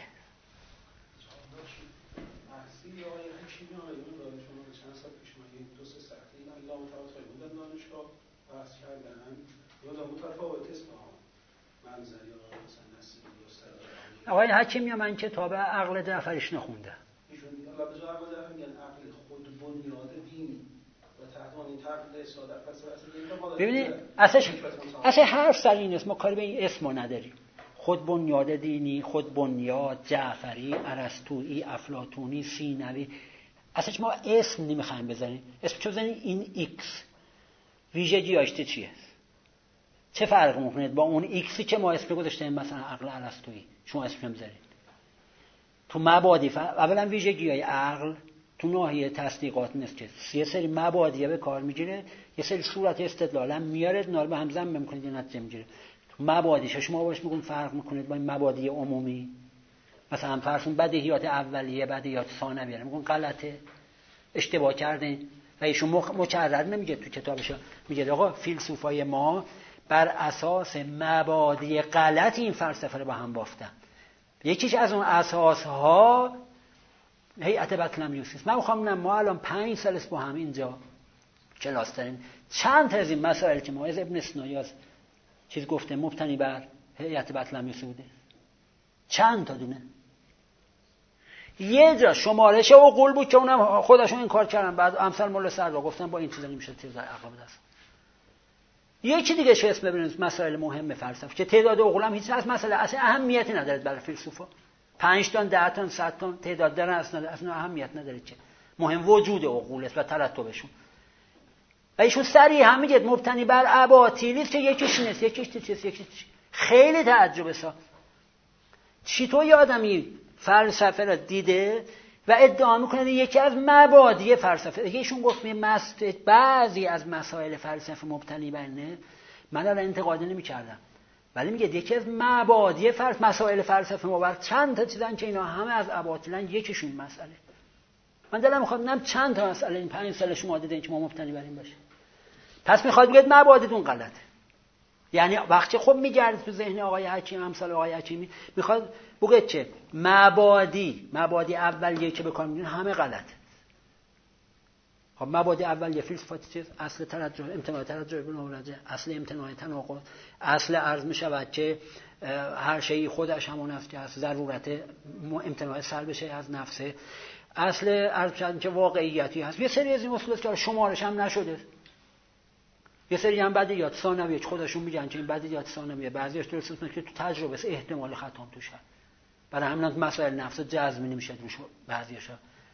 آقای حکیمی من کتاب عقل جعفریش نخونده. ایشون حالا به جای عقل جعفری میگن عقل خود بنیاد دینی و تحت عنوان تقلید اصلاح در فلسفه ببینید اصلا حرف سر این است ما کاری به این اسمو نداریم. خود بنیاد دینی، خود بنیاد، جعفری، ارسطویی، افلاطونی، سینوی اصلا ما اسم نمیخوایم بزنیم. اسم چه بزنیم این ایکس ویژگیاش چیه؟ چه فرق میکنه با اون ایکسی که ما اسم گذاشتیم مثلا عقل ارسطویی شما اسم نمیذارید؟ تو مبادی اولا ویژگی‌های عقل تو ناحیه تصدیقات نیست که یه سری مبادی به کار میگیره یه سری صورت استدلال هم میاره نار به هم ضم میکنه یه نتیجه میگیره. تو مبادیش شما باش میگون فرق میکنید با این مبادی عمومی مثلا فرضون بدیهیات اولیه بدیهیات ثانویه میگون غلطه اشتباه کردین و ایشون مکرر نمیگه تو کتابش میگه آقا فیلسوفای ما بر اساس مبادی غلط این فلسفه رو با هم بافتن. یکیش از اون اساسها هیئت بطلمیوس است. من میخوام ما الان 5 سال است با هم اینجا کلاس داریم چند تا از این مسائل که ما از ابن سینا چیز گفته مبتنی بر هیئت بطلمیوس بوده. چند تا دونه یه جا شمارش عقول بود که اونم خودشون این کار کردن بعد امثال مولا سروا گفتن با این چیزا نمیشه چیزای عقل دست. یکی دیگه چه اسم ببینید مسائل مهم فلسفه که تعداد عقول هم هیچ از مسئله اصلا اهمیتی نداره برای فیلسوفا 5 تا 10 تا 100 تا تعداد دارن اصلا اهمیت نداره که مهم وجود عقول است و ترتبشون. و ایشون صریحا هم میگه مبتنی بر اباطیلی که یکیش نیست یکیش چیز یکیش خیلی تعجب ساز. چطور یه آدمی فلسفه را دیده و ادعا میکنه یکی از مبادی فلسفه ایشون گفت بعضی از مسائل فلسفه مبتنی بر نه من الان انتقاد نمی‌کردم ولی میگه یکی از مبادی مسائل فلسفه ما چند تا چیزن که اینا همه از اباطیلن یکیشون مسئله. من دلم میخواد ببینم چند تا مسئله این 5 سال شما دیدین که ما مبتنی بر این باشه. پس میخواد بگید مبادیتون غلطه. یعنی وقتی خب میگرد تو ذهن آقای حکیم امثال آقای حکیمی میخواد بگه چه مبادی اولیه که به کار میگیرن همه غلطه. خب مبادی اولیه فلسفات چیز اصل ترجح امتناع ترجح به نورجه اصل امتناع تناقض اصل عرض میشود که هر شیء خودش همون است که از ضرورت امتناع سلبشه از نفسه اصل عرض شدن که واقعیتی هست. یه سری از این اصول که شمارش هم نشده. یه سری هم بدیهیات ثانویه که خودشون میگن که این بدیهیات ثانویه بعضیش درست است که تو تجربه احتمال خطا هم توشه. برای همین مسائل نفس جزمی نمیشه روش بعضیاشا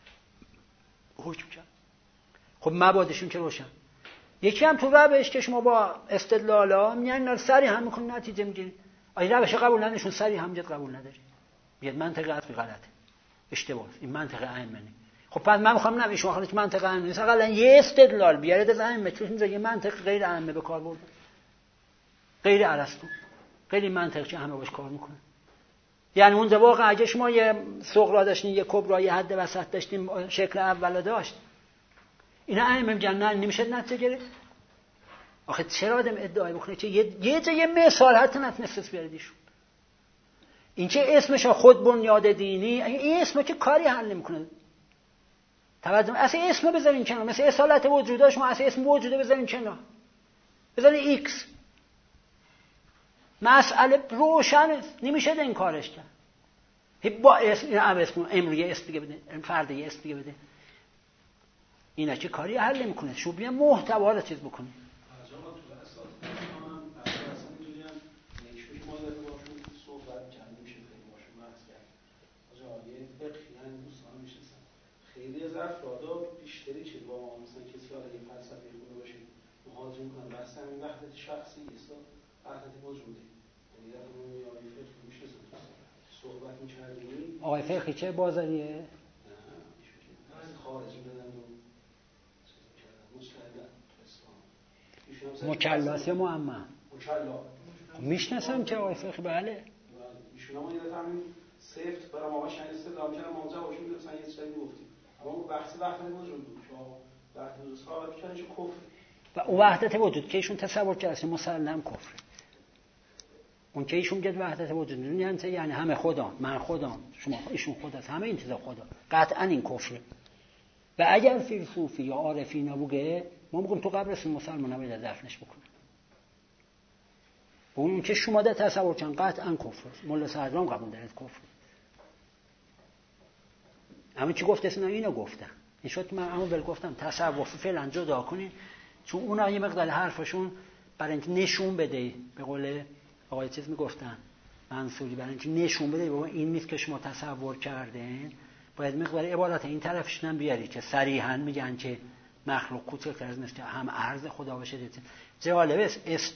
حکم کرد. خب مبادشون که روشن. یکی هم تو روش که شما با استدلالا میگن سری هم میکنن نتیجه میگیرید. آیا روش قبول نداشون سری هم جد قبول نداری. میگه منطق اصلی غلطه. اشتباه. این منطق ائمه. خب پس من میخوام نمیشه شما خودت منطق ائمه نیست. حداقل یه استدلال بیارید از ائمه چون اینجا یه منطق غیر ائمه به کار برده. غیر ارسطو. غیر منطق که همه باش کار میکنه. یعنی اونجا واقعا اگه شما یه صغرا داشتین یه کبرا یه حد وسط داشتین شکل اول داشت اینا ائمه میگن نه نمیشه نتیجه گرفت. آخه چرا آدم ادعای بکنه که یه جای مثال حتی نتونست بیاریدشون؟ این که اسمش خود بنیاد دینی، این اسمو که کاری حل نمیکنه. توجه، اصلا اسمو بذارین کنار، مثل اصالت وجوده شما اصلا اسم وجوده بذارین کنار، بذارین ایکس. مسئله روشنه، نمیشه این کارش کرد. با اسم امروی اسم دیگه بده، فردا یه اسم دیگه بده، اینا که کاری حل نمیکنه. شو بیا محتوا رو چیز بکنه. خیلی از افرادا بیشتری چیز با ما مثلا کسی که یه فلسفه خونده باشه مهاجم کنن بحث همین وحدت شخصی است و وحدت وجودی. یعنی در اون آقای فقهی میشه صحبت می‌کردیم. آقای فقهی چه بازاریه؟ نه ایشون خارجی بدن و چیز می‌کردن مستعدن تو اسلام. مکلاس یا معما؟ مکلا. میشناسم که آقای فقهی بله. ایشون هم یه همین سفت برای ما شنیسته دام کردن ما جوابشون میدن مثلا یه چیزی گفتیم. اما بحث وحدت وجود بود که وحدت وجود ثابت کردن چه کفر. و اون وحدت وجود که ایشون تصور کرده مسلم کفره. اون که ایشون میگه وحدت وجود یعنی همه خدا، من خدام، شما ایشون خداست، همه این چیزا خدا. قطعا این کفره. و اگر فیلسوفی یا عارفی نبوده ما میگیم تو قبرستون مسلمان نباید دفنش بکنه. اون که شما ده تصور کردن قطعا کفره. ملا صدرام قبول داره کفره. همین چی گفته اسنا اینو گفتن. این شد من اما گفتم تصوف فعلا جدا کنین، چون اونا یه مقدار حرفشون برای اینکه نشون بده، به قول آقای چیز میگفتن منصوری، برای اینکه نشون بده بابا این نیست که شما تصور کردین، باید مقدار عبارت این طرفش هم بیاری که صریحا میگن که مخلوق کوچکتر از مثل هم عرض خدا باشه. جالبه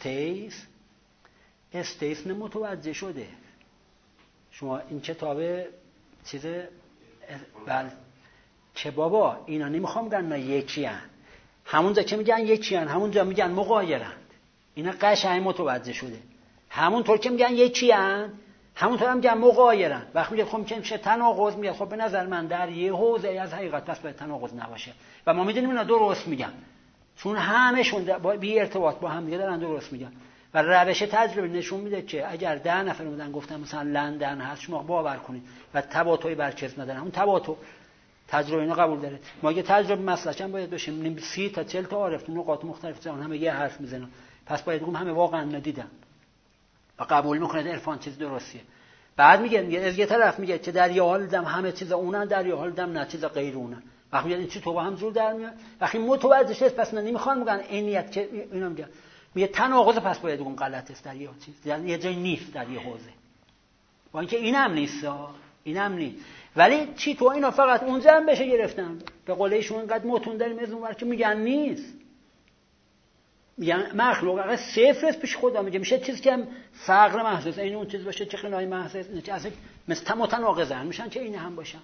استیس متوجه شده. شما این کتاب چیز بله که بابا اینا نمیخوام بگن نه یکی هن. همونجا که میگن یکی هن همونجا میگن مغایرند. اینا قشنگ متوجه شده. همونطور که میگن یکی هن همونطور هم میگن مغایرند. وقتی میگه خب میشه تناقض، میگه خب به نظر من در یه حوزه از حقیقت پس باید تناقض نباشه و ما میدونیم اینا درست میگن چون همشون بی ارتباط با هم دیگه دارن درست میگن. و روش تجربه نشون میده که اگر 10 نفر اومدن گفتن مثلا لندن هست شما باور کنید و تباطؤی برچسب ندارن، اون تباطؤ تجربه اینو قبول داره. ما اگه تجربه مسلکاً باید بشیم 30 تا 40 تا عارف تو نقاط مختلف جهان همه یه حرف میزنن، پس باید بگم همه واقعا ندیدن و قبول میکنه عرفان چیز درستیه. بعد میگه از یه طرف میگه که در یه حال دم همه چیز اونن، در یه حال دم نه چیز غیر اونن. وقتی میگه این چی تو با هم جور در میاد، وقتی متوجه شد پس نمیخوان میگن عینیت که اینا میگه تناقض، پس باید بگم غلط است در یه چیز، در یه جای نیست، در یه حوزه. با اینکه اینم نیست، اینم نیست، ولی چی تو اینا فقط اونجا هم بشه گرفتن. به قول ایشون اینقدر متون داریم از اونور که میگن نیست، میگن مخلوق اگه صفر است پیش خدا، میگه چیزی که هم فقر محض این اون چیز باشه چه غنای محض است، اصلا مثل متناقضن میشن که این هم باشن.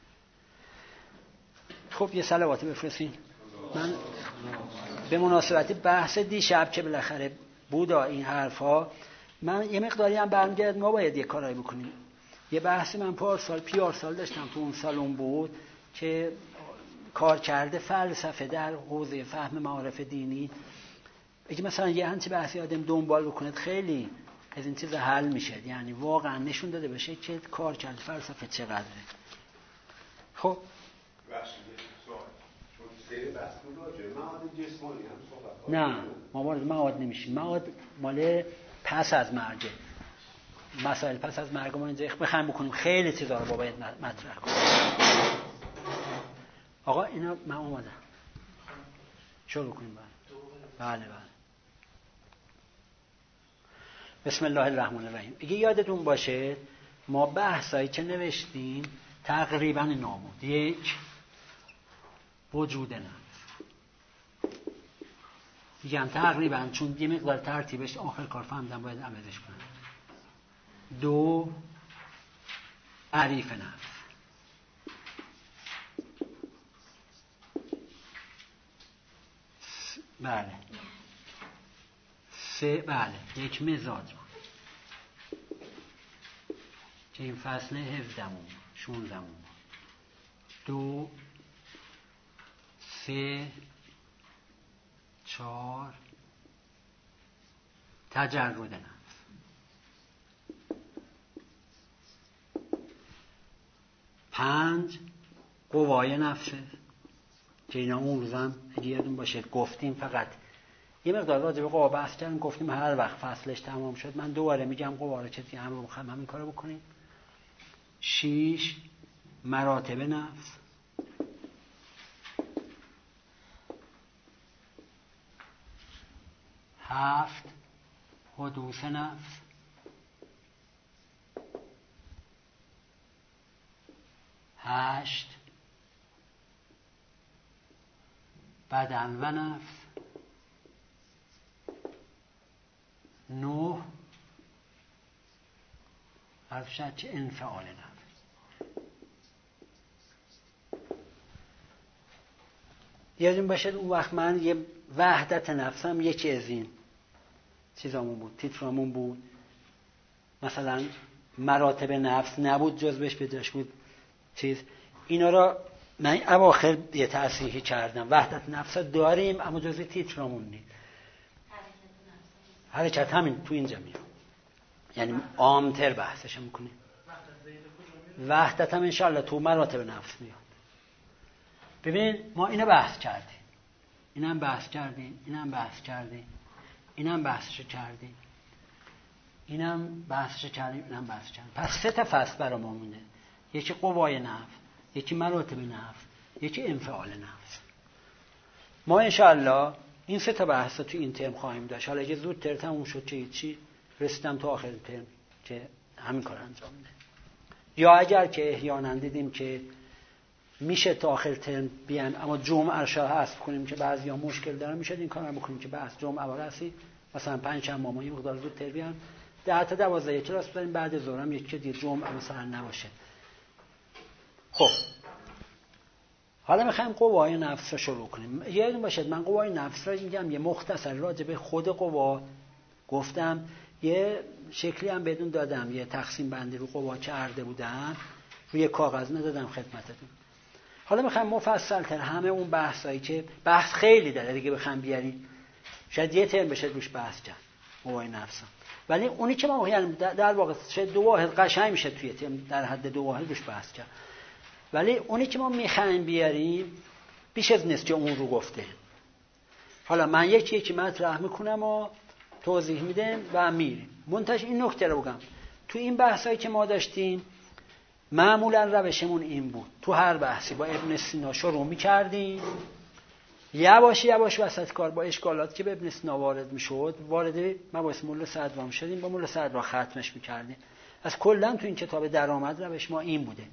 خب یه صلوات بفرستین. من به مناسبت بحث دیشب که بالاخره بود این حرفا، من یه مقداری هم برمیگرد ما باید یه کارایی بکنیم. یه بحثی من پیارسال داشتم تو اون سالن بود که کار کرده فلسفه در حوزه فهم معارف دینی. اگه مثلا یه همچین بحثی آدم دنبال بکنه خیلی از این چیز حل میشه، یعنی واقعا نشون داده بشه که کار کرده فلسفه چقدره. خب نه ما وارد مواد نمیشیم، مواد مال پس از مرگ، مسائل پس از مرگ ما اینجا بخوایم بکنیم خیلی چیزا رو باید مطرح کنیم. آقا اینا من اومدم شروع کنیم. بله بسم الله الرحمن الرحیم. اگه یادتون باشه ما بحثایی که نوشتیم تقریبا نامود. یک، وجود نفس، میگم تقریبا چون یه مقدار ترتیبش آخر کار فهمیدم باید عوضش کنم. 2، تعریف نفس. 3 یک مزاج که این فصل 17 16 2 3 4 تجرد نفس. 5 قوای نفسه که اینا اون روزم اگه یادون باشه گفتیم، فقط یه مقدار راجع به قوا بحث کردیم، گفتیم هر وقت فصلش تمام شد من دوباره میگم قوا رو چطوری همین کارو بکنیم. 6 مراتب نفس، 7 حدوث نفس، 8 بدن و نفس، 9 حرفشت انفعال نفس. یادتون باشه اون وقت من یه وحدت نفسم یکی از این چیزامون بود، تیترامون بود. مثلا مراتب نفس نبود جزبش به جاش بود چیز. اینا را من اواخر یه تصحیحی کردم. وحدت نفس داریم اما جزء تیترامون نیست. حرکت همین تو اینجا میاد، یعنی عامتر بحثش میکنیم. وحدت هم انشالله تو مراتب نفس میاد. ببینید ما اینو بحث کردیم، اینم بحث کردیم، اینم بحث کردیم، اینم بحثش کردیم، اینم بحثش کردیم، اینم بحث کردیم. پس 3 تا فصل برای ما مونده. یکی قوای نفس، یکی مراتب نفس، یکی انفعال نفس. ما انشالله این 3 تا بحث تو این ترم خواهیم داشت. حالا اگه زودتر تموم شد چه چی رسیدم تو آخر ترم که همین کار انجام بده، یا اگر که احیانا دیدیم که میشه تا آخر ترم بیان اما جمعه رو حذف کنیم که بعضیا مشکل دارن، میشه این کارو بکنیم که بعد جمعه وارسی مثلا 5 ماه یه مقدار زودتر بیان 10 تا 12 کلاس بریم، بعد ظهر هم یکی دیگه جمعه مثلا نباشه. خب حالا میخوایم قوای نفس رو شروع کنیم. یادتون باشه من قوای نفس رو میگم یه مختصر راجع به خود قوا گفتم، یه شکلی هم بدون دادم، یه تقسیم بندی رو قوا کرده بودم، روی کاغذ ندادم خدمتتون. حالا میخوایم مفصل تر همه اون بحثایی که بحث خیلی داره دیگه بخوام بیاریم شاید یه ترم بشه روش بحث کرد قوای نفس، ولی اونی که ما یعنی در واقع شاید 2 واحد قشنگ میشه توی ترم در حد 2 واحد روش بحث کرد، ولی اونی که ما میخوایم بیاریم بیش از نصف اون رو گفته. حالا من یکی مطرح میکنم و توضیح میدم و میریم. منتهش این نکته رو بگم، تو این بحثایی که ما داشتیم معمولا روشمون این بود، تو هر بحثی با ابن سینا شروع میکردیم، یواش وسط کار با اشکالات که به ابن سینا وارد میشد وارد مباحث مولا صدرا شدیم، با مولا صدرا ختمش میکردیم. از کلا تو این کتاب درآمد روش ما این بوده.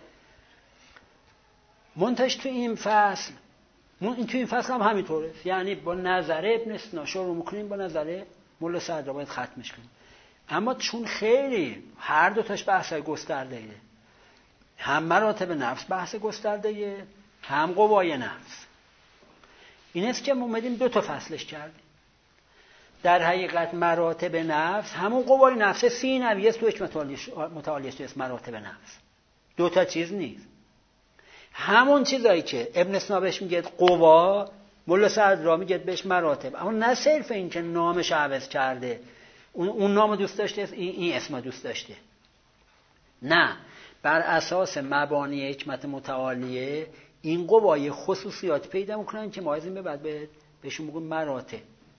منتهش تو این فصل هم همینطوره، یعنی با نظر ابن سینا شروع میکنیم، با نظر مولا صدرا باید ختمش کنیم. اما چون خیلی هر دو تاش بحثای گسترده‌ایه، هم مراتب نفس بحث گسترده‌ایه، هم قوای نفس، این است که ما اومدیم 2 تا فصلش کردیم. در حقیقت مراتب نفس همون قوای نفس سینویه است، توش متعالی است اسم مراتب نفس، 2 تا چیز نیست. همون چیزایی که ابن سینا بهش میگه قوا، مولا صدرا میگه بهش مراتب، اما نه صرف این که نامش عوض کرده، اون نام دوست داشته این اسم دوست داشته، نه، بر اساس مبانی حکمت متعالیه این قوای خصوصیات پیدا میکنن که ما از این به بعد بهشون میگیم مراتب.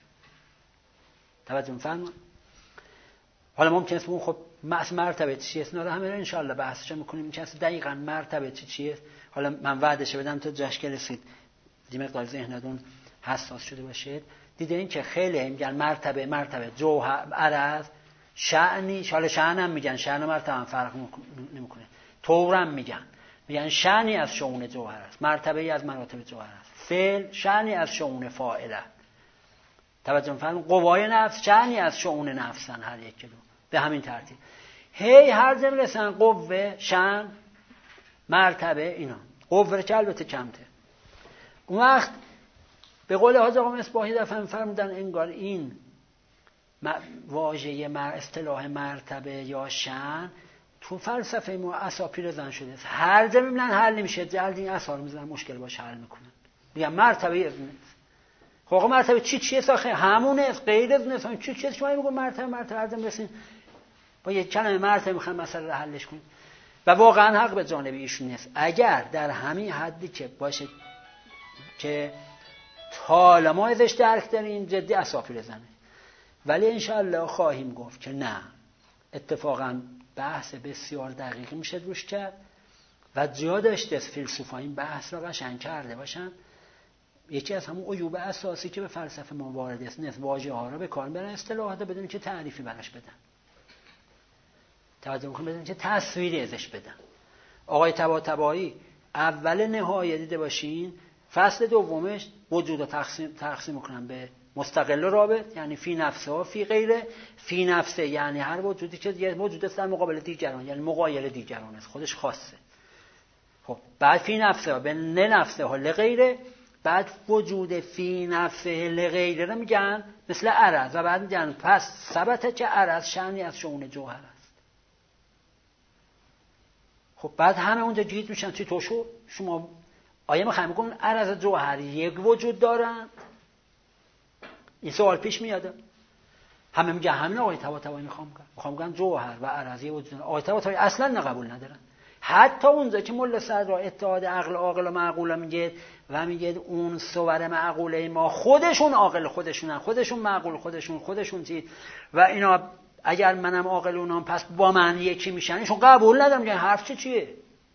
توجه می‌فرمایید؟ حالا ممکنه بگیم خب مرتبه چیه؟ اینا رو همه رو ان شاء الله بحثش می‌کنیم که دقیقاً مرتبه چیه. حالا من وعدهش بدم تا جاش که رسید دی مقدار ذهنتون حساس شده باشه. دیدین که خیلی میگن مرتبه جوهر عرض شأنی، حالا شأن هم میگن، شأن و مرتبه هم فرق نمیکنه. طورم میگن شأنی از شؤون جوهر است، مرتبه‌ای از مراتب جوهر است. فعل شأنی از شؤون فاعله. توجه می‌فرمایید؟ قوای نفس شأنی از شؤون نفسن، هر یک دو به همین ترتیب. هر جا رسن قوه، شأن، مرتبه، اینا قوه که البته کمتر. اون وقت به قول حاج آقا مصباحی دفعه فرمودن انگار این واژه اصطلاح مرتبه یا شأن تو فلسفه ما اساپیر زن شده است. هر جا میبینن حل نمیشه، جلد این اثار میزنن مشکل باشه حل میکنن، میگن مرتبه ابن. خب آقا مرتبه چیه ساخه همونه است، غیر از نسان چیه شما میگم مرتبه ازم رسین با یه کلمه مرتبه میخوام مسئله رو حلش کنیم. و واقعا حق به جانب ایشون نیست. اگر در همین حدی که باشه که حالا ما ازش درک داریم جدی اسافی بزنه، ولی انشاءالله خواهیم گفت که نه، اتفاقا بحث بسیار دقیقی میشه روش کرد و جا داشته از فیلسوفا این بحث را قشنگ کرده باشن. یکی از همون عیوب اساسی که به فلسفه ما وارد است نیست واژه ها را به کار برن، اصطلاحات بدون که تعریفی براش بدن، توجه میکنم بدون که تصویری ازش بدن. آقای طباطبایی اول نهایه دیده باشین فصل دومش وجود رو تقسیم میکنن به مستقل و رابط، یعنی فی نفسه ها فی غیره. فی نفسه یعنی هر وجودی که یه موجود است در مقابل دیگران، یعنی مقایل دیگران است، خودش خاصه. خب بعد فی نفسه ها به نفسه ها لغیره، بعد وجود فی نفسه لغیره رو میگن مثل عرض و بعد میگن پس ثبت که عرض شأنی از شؤون جوهر است. خب بعد همه اونجا گیت میشن چی تو شما آیا میخوایم بگم عرض جوهر یک وجود دارند؟ این سوال پیش میاد. همه میگن همین آقای طباطبایی میخوام بگم جوهر و عرض یک وجود. آقای طباطبایی اصلا نه قبول ندارن. حتی اونجا که ملا صدرا اتحاد عقل عاقل و معقول میگه و میگه اون صور معقوله ما خودشون عاقل خودشون معقول خودشون چی و اینا اگر منم عاقل اونام پس با من یکی میشن، ایشون قبول ندارن. میگن حرف چیه؟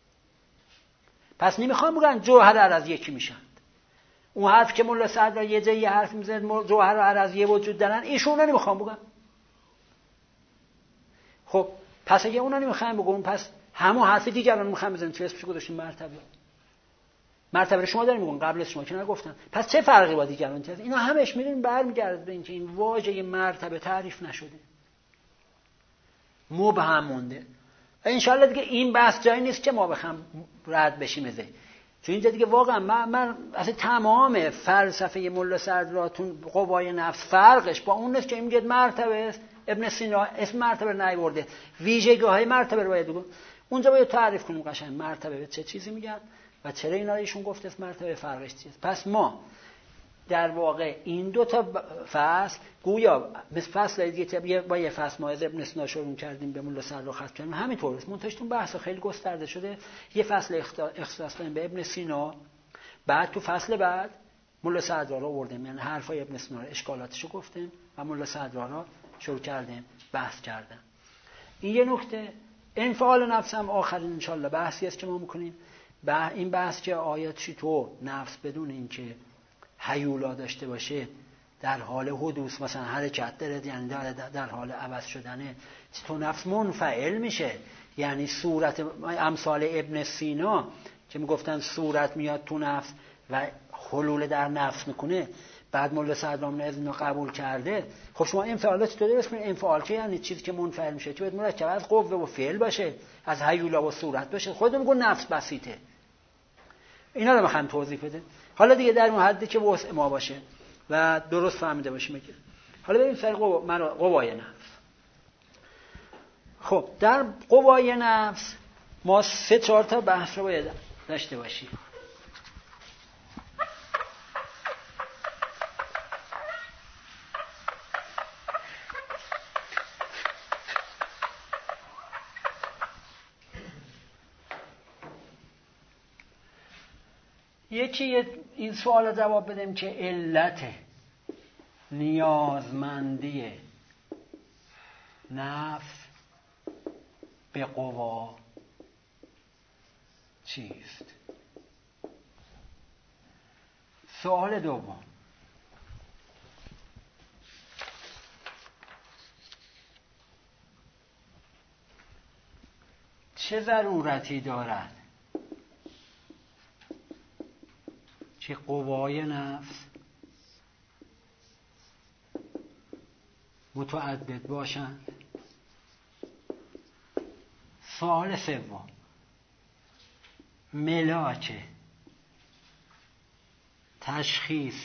پس نمیخوام بگن جوهر و عرض یکی میشن. اون حرف که ملا صدرا یه جایی حرف میزنه جوهر و عرض یه وجود دارن، ایشون نمیخوام بگن. خب پس اگه اونا نمیخوام بگن، پس همون حرف دیگران میخوام بزنن. چه اسمش گذاشتیم؟ مرتبه شما داریم میگن قبل از شما که نگفتن. پس چه فرقی با دیگران هست؟ اینا همش میرین برمیگرده به اینکه این واژه مرتبه تعریف نشده، مبهم مونده. ان شاء الله دیگه این بحث جایی نیست که ما بخوام رد بشیم ازش. چون اینجا دیگه واقعا من اصلا تمام فلسفه ملا صدراتون قوای نفس فرقش با اون نیست که این میگه مرتبه است. ابن سینا اسم مرتبه نیورده، ویژگی‌های مرتبه رو باید بگم. اونجا باید تعریف کنیم قشنگ مرتبه چه چیزی میگن و چرا اینا رو ایشون گفته است مرتبه فرقش چیست. پس ما در واقع این دو تا فصل گویا مثل فصل دیگه با یه فصل ما از ابن سینا شروع کردیم به ملا صدرا ختم کردیم، همینطور است. منتهیتون بحث خیلی گسترده شده. یه فصل اختصاص دادیم به ابن سینا، بعد تو فصل بعد ملا صدرا رو آوردیم، یعنی حرفای ابن سینا رو اشکالاتشو گفتیم و ملا صدرا رو شروع کردیم بحث کردن. این یه نکته. انفعال نفس هم آخرین ان شاء الله بحثی است که ما می‌کنیم. این بحث که آیا چطور نفس بدون اینکه هیولا داشته باشه در حال حدوث مثلا حرکت داره، یعنی در حال عوض شدنه، چطور نفس منفعل میشه. یعنی صورت امثال ابن سینا که میگفتن صورت میاد تو نفس و حلول در نفس میکنه، بعد ملا صدرا از اینو قبول کرده. خب شما انفعالات چطوری اسم انفعال که یعنی چیزی که منفعل میشه چه باید مرکب از قوه و فعل باشه، از هیولا و صورت باشه. خودمون میگن نفس بسیطه. اینا رو میخوام توضیح بده. حالا دیگه در اون حدی که وسع ما باشه و درست فهمیده باشیم میگه. حالا بریم سر قوای نفس. خب در قوای نفس ما 3-4 تا بحث رو باید داشته باشیم. یکی این سوال رو جواب بدیم که علت نیازمندی نفس به قوا چیست؟ سوال دوم، چه ضرورتی دارد که قوای نفس متعدد باشند؟ سوال سوم، ملاک تشخیص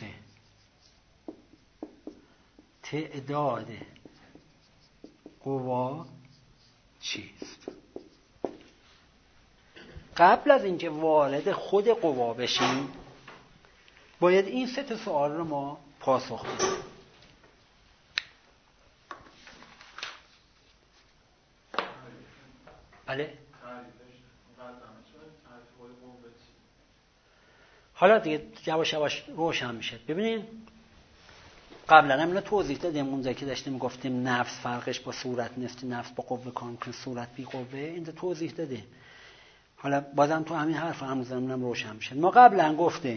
تعداد قوا چیست؟ قبل از اینکه وارد خود قوا بشیم باید این 3 سوال رو ما پاسخ بده. بله حالا دیگه یواش یواش روشن میشه. ببینید قبلا هم اینو توضیح دادیم اونجا که داشتیم گفتیم نفس فرقش با صورت نیست، نفس با قوه کار میکنه، صورت بی قوه، اینجا توضیح دادیم. حالا بازم تو همین حرف هم روشن میشه. ما قبلا گفتیم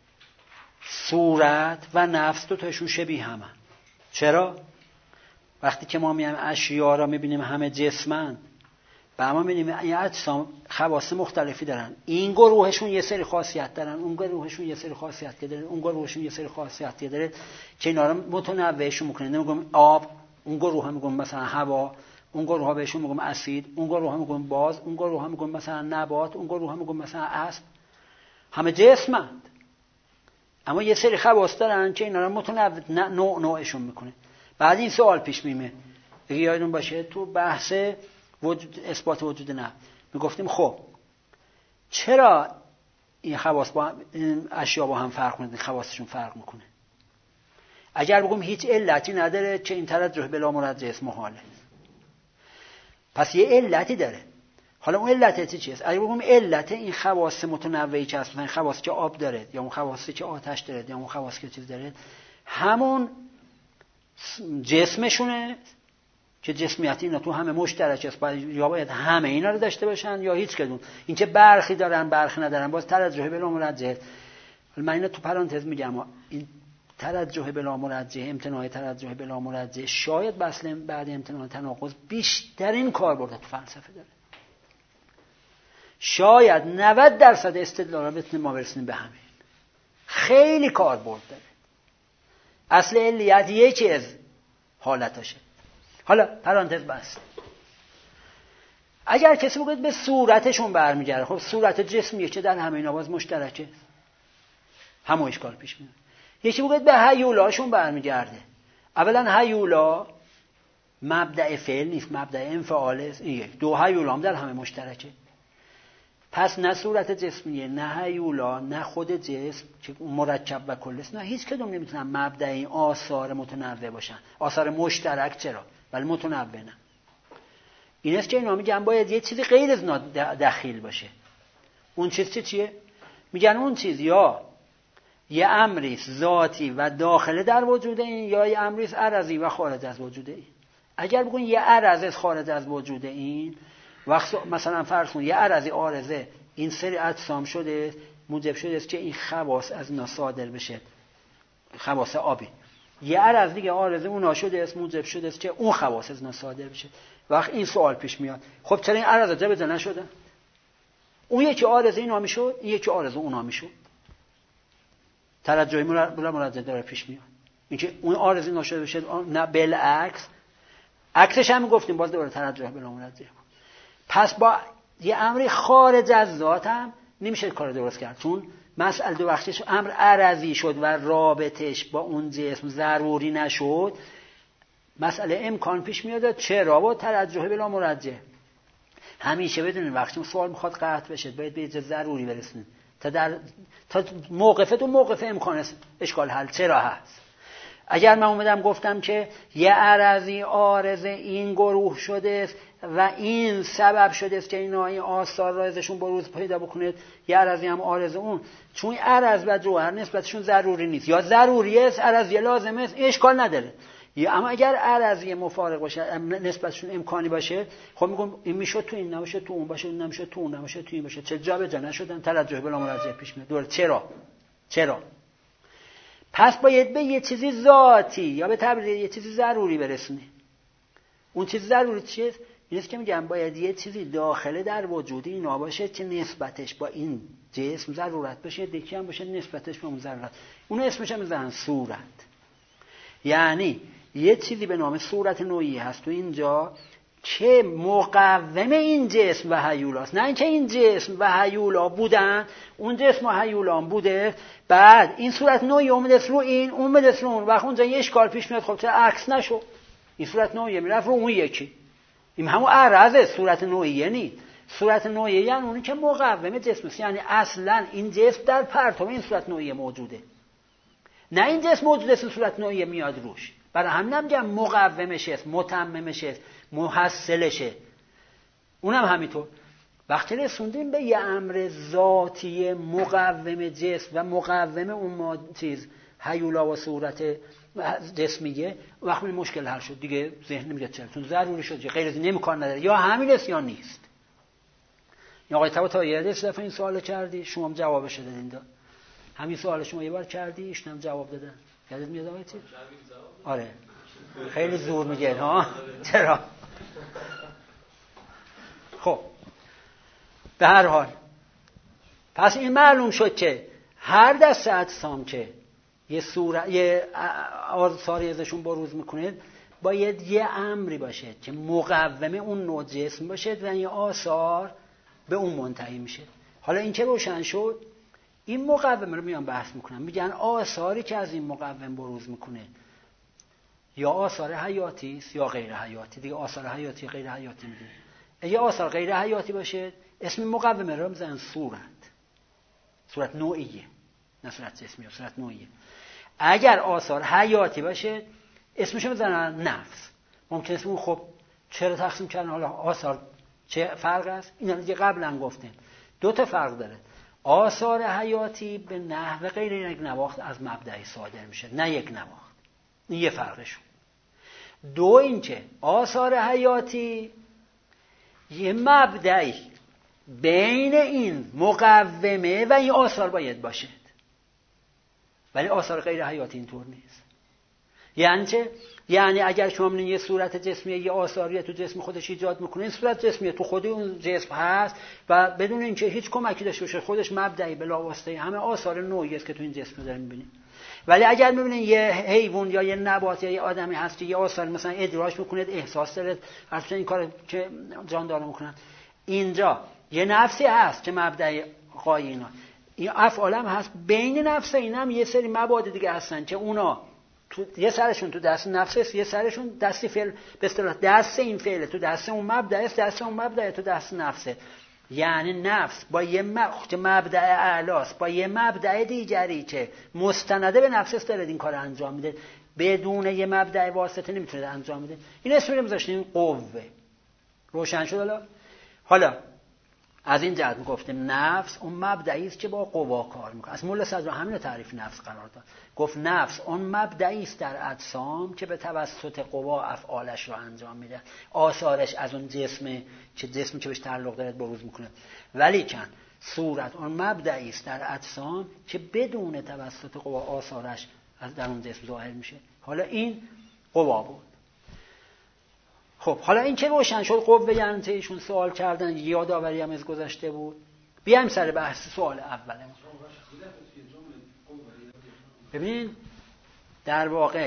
صورت و نفس دو تاشون شبیه همن. چرا؟ وقتی که ما میایم اشیا را میبینیم همه جسمن، با ما میبینیم این اجسام خواص مختلفی دارن. این گروهشون یه سری خاصیت دارن، اون گروهشون یه سری خاصیت دارن، اون گروهشون یه سری خاصیت داره که اینا رو متنوعشون میکنه. نمیگم آب، اون گروه ها میگم مثلا هوا، اون گروه ها بهشون میگم اسید، اون گروه ها میگم باز، اون گروه ها میگم مثلا نبات، اون گروه ها میگم مثلا اسب. همه جسمند اما یه سری خواص دارن که اینا رو متنوع نوعشون میکنه. بعد این سوال پیش میمه اگه یادتون باشه تو بحث اثبات وجود نه میگفتیم خب چرا این خواص با این اشیا با هم فرق میکنه، خواصشون فرق میکنه؟ اگر بگم هیچ علتی نداره که این ترجح بلا مرجح محاله، پس یه علتی داره. حالا اون علت چیه؟ اگه بگم علت این خواص متنوعی که هست، مثلا خواصی که آب داره یا اون خواصی که آتش داره یا اون خواصی که چیز داره، همون جسمشونه که جسمیت اینا تو همه مشترک است، یا باید همه اینا رو داشته باشن یا هیچ کدوم. این که برخی دارن برخی ندارن باز ترجح بلا مرجح. من اینو تو پرانتز میگم، این ترجح بلا مرجح، امتناع ترجح بلا مرجح شاید بعد امتناع تناقض بیشترین کاربرد تو فلسفه داره. شاید 90% استدلال رو بتونیم ما برسونیم به همین. خیلی کاربرد داره. اصل علیت یکی از حالتاشه. حالا پرانتز بس. اگر کسی بگه به صورتشون برمیگرده، خب صورت جسمیه که در همه اینا باز مشترکه، همون اشکال پیش میاد. یکی بگه به هیولاشون برمیگرده، اولا هیولا مبدأ فعل نیست، مبدأ انفعال است. این دو هیولا هم در همه مشترکه. پس نه صورت جسمیه، نه هیولا، نه خود جسم که مرکب و کل است، نه هیچ کدوم نمیتونن مبدأ این آثار متنوع باشن. آثار مشترک چرا؟ ولی متنوع نه. این است که اینا میگن باید یه چیزی غیر از دخیل باشه. اون چیز چیه؟ میگن اون چیز یا یه امری ذاتی و داخله در وجود این، یا یه امری عرضی و خارج از وجود این. اگر بگن یه عرض خارج از وجود این، وقت مثلا فرض کن یه عرضی عارضه این سری اجسام شده موجب شده است که این خواص از اینا صادر بشه، خواص آبی. یه عرض دیگه عارضه اونا شده است موجب شده است که اون خواص از اینا صادر بشه. وقت این سوال پیش میاد خب چرا این عرض جابجا نشدن؟ اون یکی عارضه اینا میشد، این یکی عارضه اونا میشد. ترجح بلا مرجح داره پیش میاد. اینکه اون عارضه اینا شده بشه، نه بالعکس. عکسش هم گفتیم باز دوباره ترجح بلا مرجح. پس با یه امری خارج از ذات هم نمیشه کار درست کرد، چون مسئله دو وقتش امر عرضی شد و رابطش با اون جسم ضروری نشد. مسئله امکان پیش میاد. چرا؟ با ترجح بلا مرجح. همیشه بدونید وقتی سوال میخواد قطع بشه باید به یه ضروری برسونید تا موقفت و موقف امکان است اشکال حل چرا هست. اگر من اومدم گفتم که یه عرضی عارض این گروه شده و این سبب شده است که اینا این آثار را ازشون بروز پیدا بکنید، یه عرضی هم عارض اون، چون عرض و جوهر نسبتشون ضروری نیست، یا ضروری است عرضی لازم است، اشکال نداره. اما اگر عرضی مفارق باشه نسبتشون امکانی باشه، خب میگم این میشد تو این نباشه، تو اون باشه، این نمیشه تو اون نباشه، تو این باشه، چه جا به جا نشدن. ترجح بلا مرجح پیش میاد. دوباره چرا؟ پس باید به یه چیزی ذاتی یا به تعبیر یه چیزی ضروری برسونی. اون چیز ضروری چیه؟ این است که میگم باید یه چیزی داخله در وجود اینا باشه که نسبتش با این جسم ضرورت باشه، دیگه هم باشه نسبتش با اون ضرورت. اون اسمش هم میذارن صورت. یعنی یه چیزی به نام صورت نوعی هست تو اینجا که مقوم این جسم و هیولاست، نه اینکه این جسم و هیولا بودن، اون جسم و هیولا بوده، بعد این صورت نوعی اومده رو این، اون اومده رو اون. وقت اونجا یه اشکال پیش میاد، خب چرا عکس نشو؟ این صورت نوعی میرفت رو اون یکی. این همون عرضه صورت نوعی. یعنی صورت نوعی یعنی اونی که مقوم جسم است، یعنی اصلا این جسم در پرتو این صورت نوعی موجوده. نه این جسم موجود است صورت نوعی میاد روش. برای همین هم میگم مقومش است، متممش است، محصلشه. اونم همینطور. وقتی رسوندیم به یه امر ذاتی مقوم جسم و مقوم اون چیز هیولا و صورت جسمیه، وقتی مشکل حل شد دیگه ذهن نمیاد چرا، چون ضروری شد، غیر از این امکان نداره، یا همین است یا نیست. یا آقای طباطبایی دفعه این سوال کردی، شما هم جوابش دادین. همین سوال شما یه بار کردی، ایشون هم جواب دادن. یادت میاد آقای چی؟ آره خیلی زور میگن ها. چرا؟ خب به هر حال پس این معلوم شد که هر دسته اجسام که یه آثاری ازشون بروز میکنه باید یه امری باشه که مقوم اون نوع جسم باشه و این آثار به اون منتهی میشه. حالا این که روشن شد، این مقوم رو میان بحث میکنن، میگن آثاری که از این مقوم بروز میکنه یا آثار حیاتی است یا غیر حیاتی. دیگه آثار حیاتی غیر حیاتی میگه. اگه آثار غیر حیاتی باشه اسم مقوم رو میذارن صورت نوعیه، نه صورت جسمی، صورت نوعیه. اگر آثار حیاتی باشه اسمش میذارن نفس. ممکنه اسمون خب چرا تقسیم کردن حالا آثار چه فرق است؟ اینا دیگه قبلا گفتیم. دو تا فرق داره. آثار حیاتی به نحو غیر یک نواخت از مبدأ صادر میشه، نه یک نواخت. این یه فرقشون. دو اینکه آثار حیاتی یه مبدأی بین این مقومه و این آثار باید باشه، ولی آثار غیر حیاتی اینطور نیست. یعنی چه؟ یعنی اگر شما می‌بینید یه صورت جسمیه یه آثاریه تو جسم خودش ایجاد میکنه، این صورت جسمیه تو خود اون جسم هست و بدون اینکه هیچ کمکی داشته باشه خودش مبدأی بلا واسطه همه آثار نوعی است که تو این جسم داریم می‌بینید. ولی اگر می‌بینید یه حیوان یا یه نبات یا یه آدمی هست که یه آثار مثلا ادراک میکنه، احساس داره، اصلا این کار که جاندار میکنن، اینجا یه نفسی هست که مبدأ قایینا، این افعال هم هست. بین نفس اینا هم یه سری مواد دیگه هستن که اونا تو یه سرشون تو دست نفس است، یه سرشون دستی فعل، به اصطلاح دست این فعل تو دست اون مبدأ است، دست اون مبدأ تو دست نفسه. یعنی نفس با یه مبدأ اعلاست با یه مبدأ دیگری که مستنده به نفس است داره این کار انجام میده، بدون یه مبدأ واسطه نمیتونه انجام میده. این اسمی رو میذاشتیم قوه. روشن شد؟ حالا از این جهت گفتیم نفس اون مبدئی است که با قوا کار میکنه. از مولا صدر همین تعریف نفس قرار داد. گفت نفس اون مبدئی است در اجسام که به توسط قوا افعالش رو انجام میده، آثارش از اون جسمی که بهش تعلق داره بروز میکنه. ولی کن صورت اون مبدئی است در اجسام که بدون توسط قوا آثارش از در اون جسم ظاهر میشه. حالا این قوا بود. خب حالا این که روشن شد قوه یعنی ایشون سوال کردن، یادآوری هم از گذشته بود. بیایم سر بحث سوال اولمون. ببین در واقع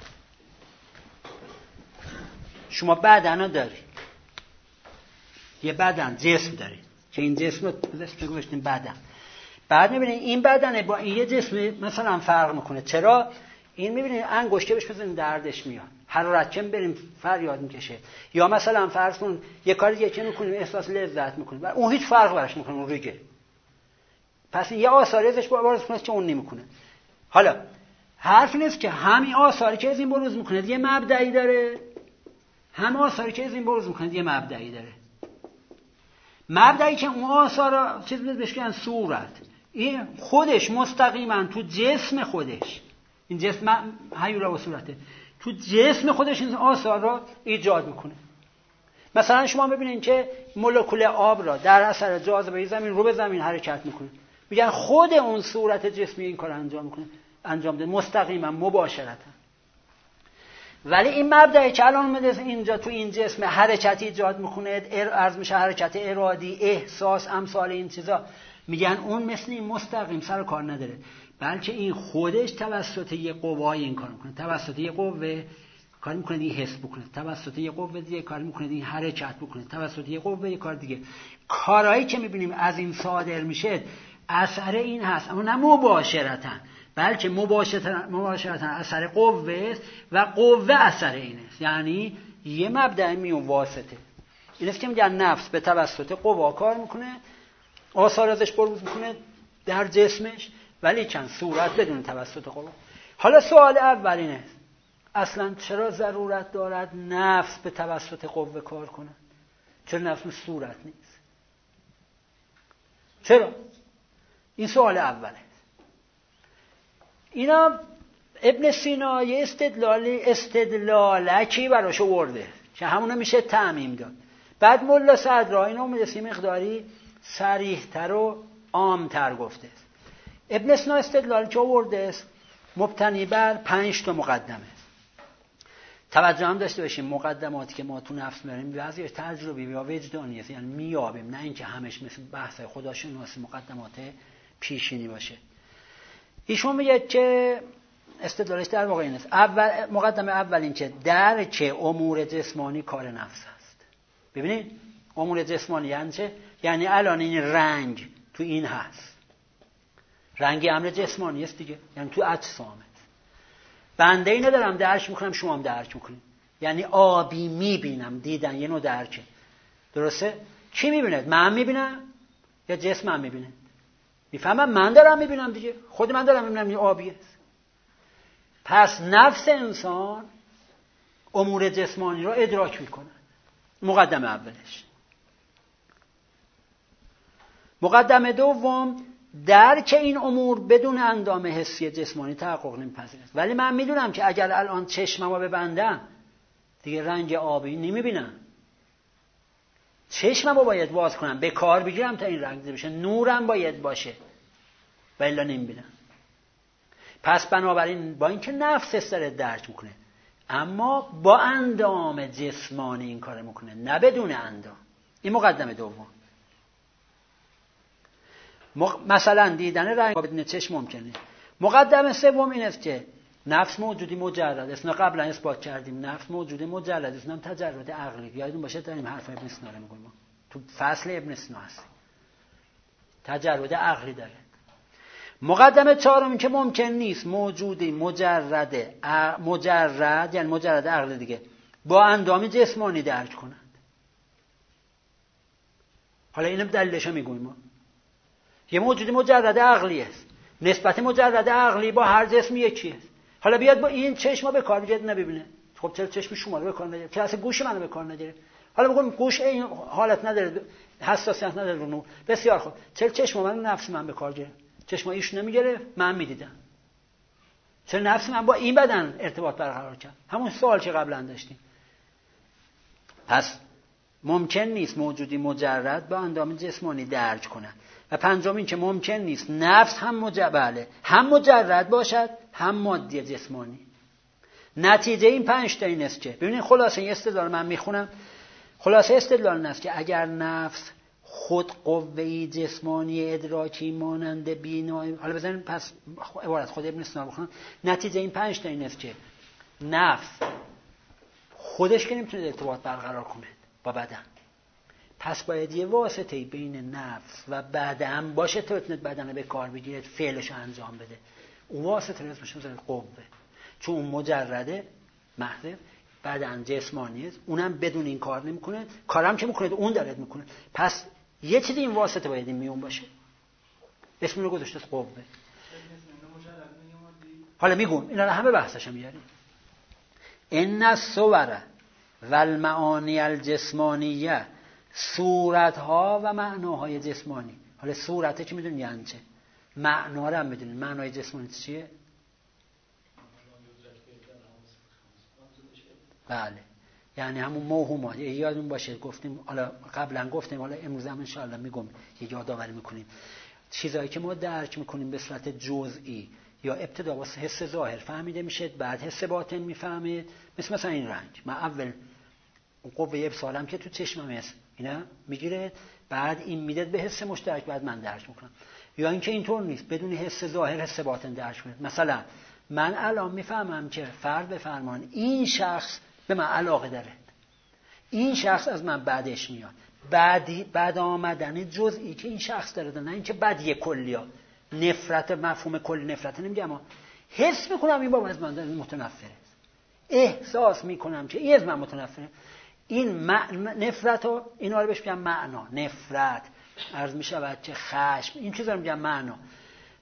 شما بدن رو دارید، یه بدن جسم دارید که این جسم رو گذاشتیم بدن. بعد میبینید این بدن با این یه جسم مثلا فرق میکنه. چرا؟ این میبینید انگشته بهش بزنید دردش میاد، حرارت کم بریم فریاد میکشه، یا مثلا فرض کن یه کاری دیگه که میکنیم احساس لذت میکنیم و اون هیچ فرق براش نمیکنه، اون ریگه. پس یه آثاری ازش بروز کنه که اون نمیکنه. حالا حرف نیست که همین آثاری که از این بروز میکنه یه مبدئی داره، هم آثاری که از این بروز میکنه یه مبدئی داره. مبدئی که اون آثارا چیز بهش میگن صورت، این خودش مستقیما تو جسم خودش، این جسم هیولا و صورته، تو جسم خودش این آثار را ایجاد میکنه. مثلا شما ببینید که مولکول آب را در اثر جاذبه زمین رو به زمین حرکت میکنه، میگن خود اون صورت جسمی این کار انجام ده مستقیما مباشرتا. ولی این مبدأی که الان اومده اینجا تو این جسم حرکتی ایجاد میکنه، عرض میشه حرکت ارادی، احساس، امثال این چیزا، میگن اون مثل این مستقیم سر کار نداره، بلکه این خودش توسط یه قوای این کار میکنه، توسط یه قوه کار میکنه این حس بکنه، توسط یه قوه دیگه کار میکنه این حرکت بکنه، توسط یه قوه یه کار دیگه. کارهایی که میبینیم از این صادر میشه اثر این هست، اما نه مباشرتا، بلکه مباشرتا اثر قوه است و قوه اثر این است. یعنی یه مبدأ میون واسطه. این است که میگن نفس به توسط قوا کار میکنه، آثار ازش بروز میکنه در جسمش، ولی چند صورت بدون توسط قوا. حالا سوال اول اینه اصلا چرا ضرورت دارد نفس به توسط قوه کار کنه؟ چرا نفس به صورت نیست؟ چرا؟ این سوال اوله. اینا ابن سینا یه استدلالکی براش آورده که همونه میشه تعمیم داد. بعد ملا صدرا اینو میرسی مقداری صریح‌تر و عام‌تر گفته. ابن سینا استدلالی که آورده است مبتنی بر 5 تا مقدمه. توجه هم داشته باشیم مقدماتی که ما تو نفس میاریم بعضی تجربی یا وجدانی است، یعنی میابیم، نه اینکه همش مثل بحث خداشناسی مقدمات پیشینی باشه. ایشون میگه که استدلالش در واقع این است. مقدمه اول این که درک امور جسمانی کار نفس است. ببینید امور جسمانی یعنی چه؟ یعنی الان این رنگ تو این هست، رنگی امر جسمانی است دیگه، یعنی تو اجسامه. بنده اینو دارم درک میکنم، شما هم درک میکنید. یعنی آبی میبینم، دیدن یه نوع درکه، درسته؟ کی میبیند؟ من میبینم یا جسم من میبینه؟ میفهمم من دارم میبینم دیگه، خود من دارم میبینم این آبیه. پس نفس انسان امور جسمانی رو ادراک میکنه. مقدمه اولش. مقدمه دوم درک این امور بدون اندام حسی جسمانی تحقق نمیپذیرد. ولی من میدونم که اگر الان چشممو ببندم دیگه رنگ آبی نمیبینم، چشممو باید باز کنم، به کار بگیرم تا این رنگ بشه، نورم باید باشه و الا نمیبینم. پس بنابراین با اینکه نفس استره درک میکنه اما با اندام جسمانی این کار میکنه، نه بدون اندام. این مقدمه دوم. مثلا دیدن رنگ بدون چشم ممکنه. مقدمه سوم این است که نفس موجودی مجرد است. قبلا اثبات کردیم نفس موجودی مجرد است، نام تجرد عقلی. یادتون باشه داریم حرف ابن سینا رو میگیم، تو فصل ابن سینا هست، تجرد عقلی داره. مقدمه چهارم که ممکن نیست موجودی مجرد یعنی مجرد عقل دیگه با اندام جسمانی درک کنند. حالا اینم دلیلش رو میگویم ما. یه موجودی مجرد عقلی است، نسبت مجرد عقلی با هر جسم یکی است. حالا بیاد با این چشم به کار بگیره نبینه، خب چرا چشم شما رو به کار نگیره؟ چرا اصلا گوش منو به کار نگیره؟ حالا بگم گوش این حالت نداره، حساسیت نداره رو نور. بسیار خوب، چرا چشم من نفس من به کار گیره؟ چشم ایش نمیگیره، من میدیدم. چرا نفس من با این بدن ارتباط برقرار کرد؟ همون سوال که قبلا داشتیم. پس ممکن نیست موجودی مجرد با اندام جسمانی درک کنه. و پنجم این که ممکن نیست نفس هم مجرد باشد هم مادی جسمانی. نتیجه این 5 تا این است که ببینید خلاصه این استدلال من میخونم. خلاصه استدلال این است که اگر نفس خود قوه‌ای جسمانی ادراکی مانند بینایی، حالا بزنید پس عبارت خود ابن سینا بخونم. نتیجه این 5 تا این است که نفس خودش که نمیتونه ارتباط برقرار کنه با بدن، پس باید یه واسطه بین نفس و بدن باشه تا بتونه بدن رو به کار بگیره، فعلش انجام بده. اون واسطه رو اسمش میذاره قوه، چون اون مجرده محض بدن جسمانی است، اونم بدون این کار نمیکنه، کارم که میکنه اون داره میکنه. پس یه چیزی این واسطه باید این میون باشه، اسم رو گذاشته قوه. حالا میگم اینا رو همه بحثش میاریم. ان الصور والمعانی الجسمانیه، صورت‌ها و معناهای جسمانی. حالا صورته که میدونی یعنی چه، معنا رو هم میدونی. معنای جسمانی چیه؟ بله، یعنی همون موهومات. یادون باشه گفتیم، حالا قبلا گفتیم، حالا امروز هم انشاءالله میگم، یه یادآوری میکنیم. چیزایی که ما درک میکنیم به صورت جزئی یا ابتدا واسه حس ظاهر فهمیده میشه، بعد حس باطن میفهمید. مثلا این رنگ، من اول قوه ابصارم که تو چشمم هست اینا میگیره، بعد این میداد به حس مشترک، بعد من درک میکنم. یا اینکه اینطور نیست، بدون حس ظاهر حس باطن درک کنه. مثلا من الان میفهمم که فرض بفرمان این شخص به من علاقه داره، این شخص از من بعدش میاد، بعد آمدن جزئی که این شخص داره، نه اینکه بدیه کلیا. نفرت، مفهوم کل نفرت نمیگم، حس میکنم این بابا از من متنفره، احساس میکنم که این از من متنفره. این نفرت ها اینا رو بهش میگم معنا. نفرت عرض میشود که خشم، این چیزا رو میگم معنا.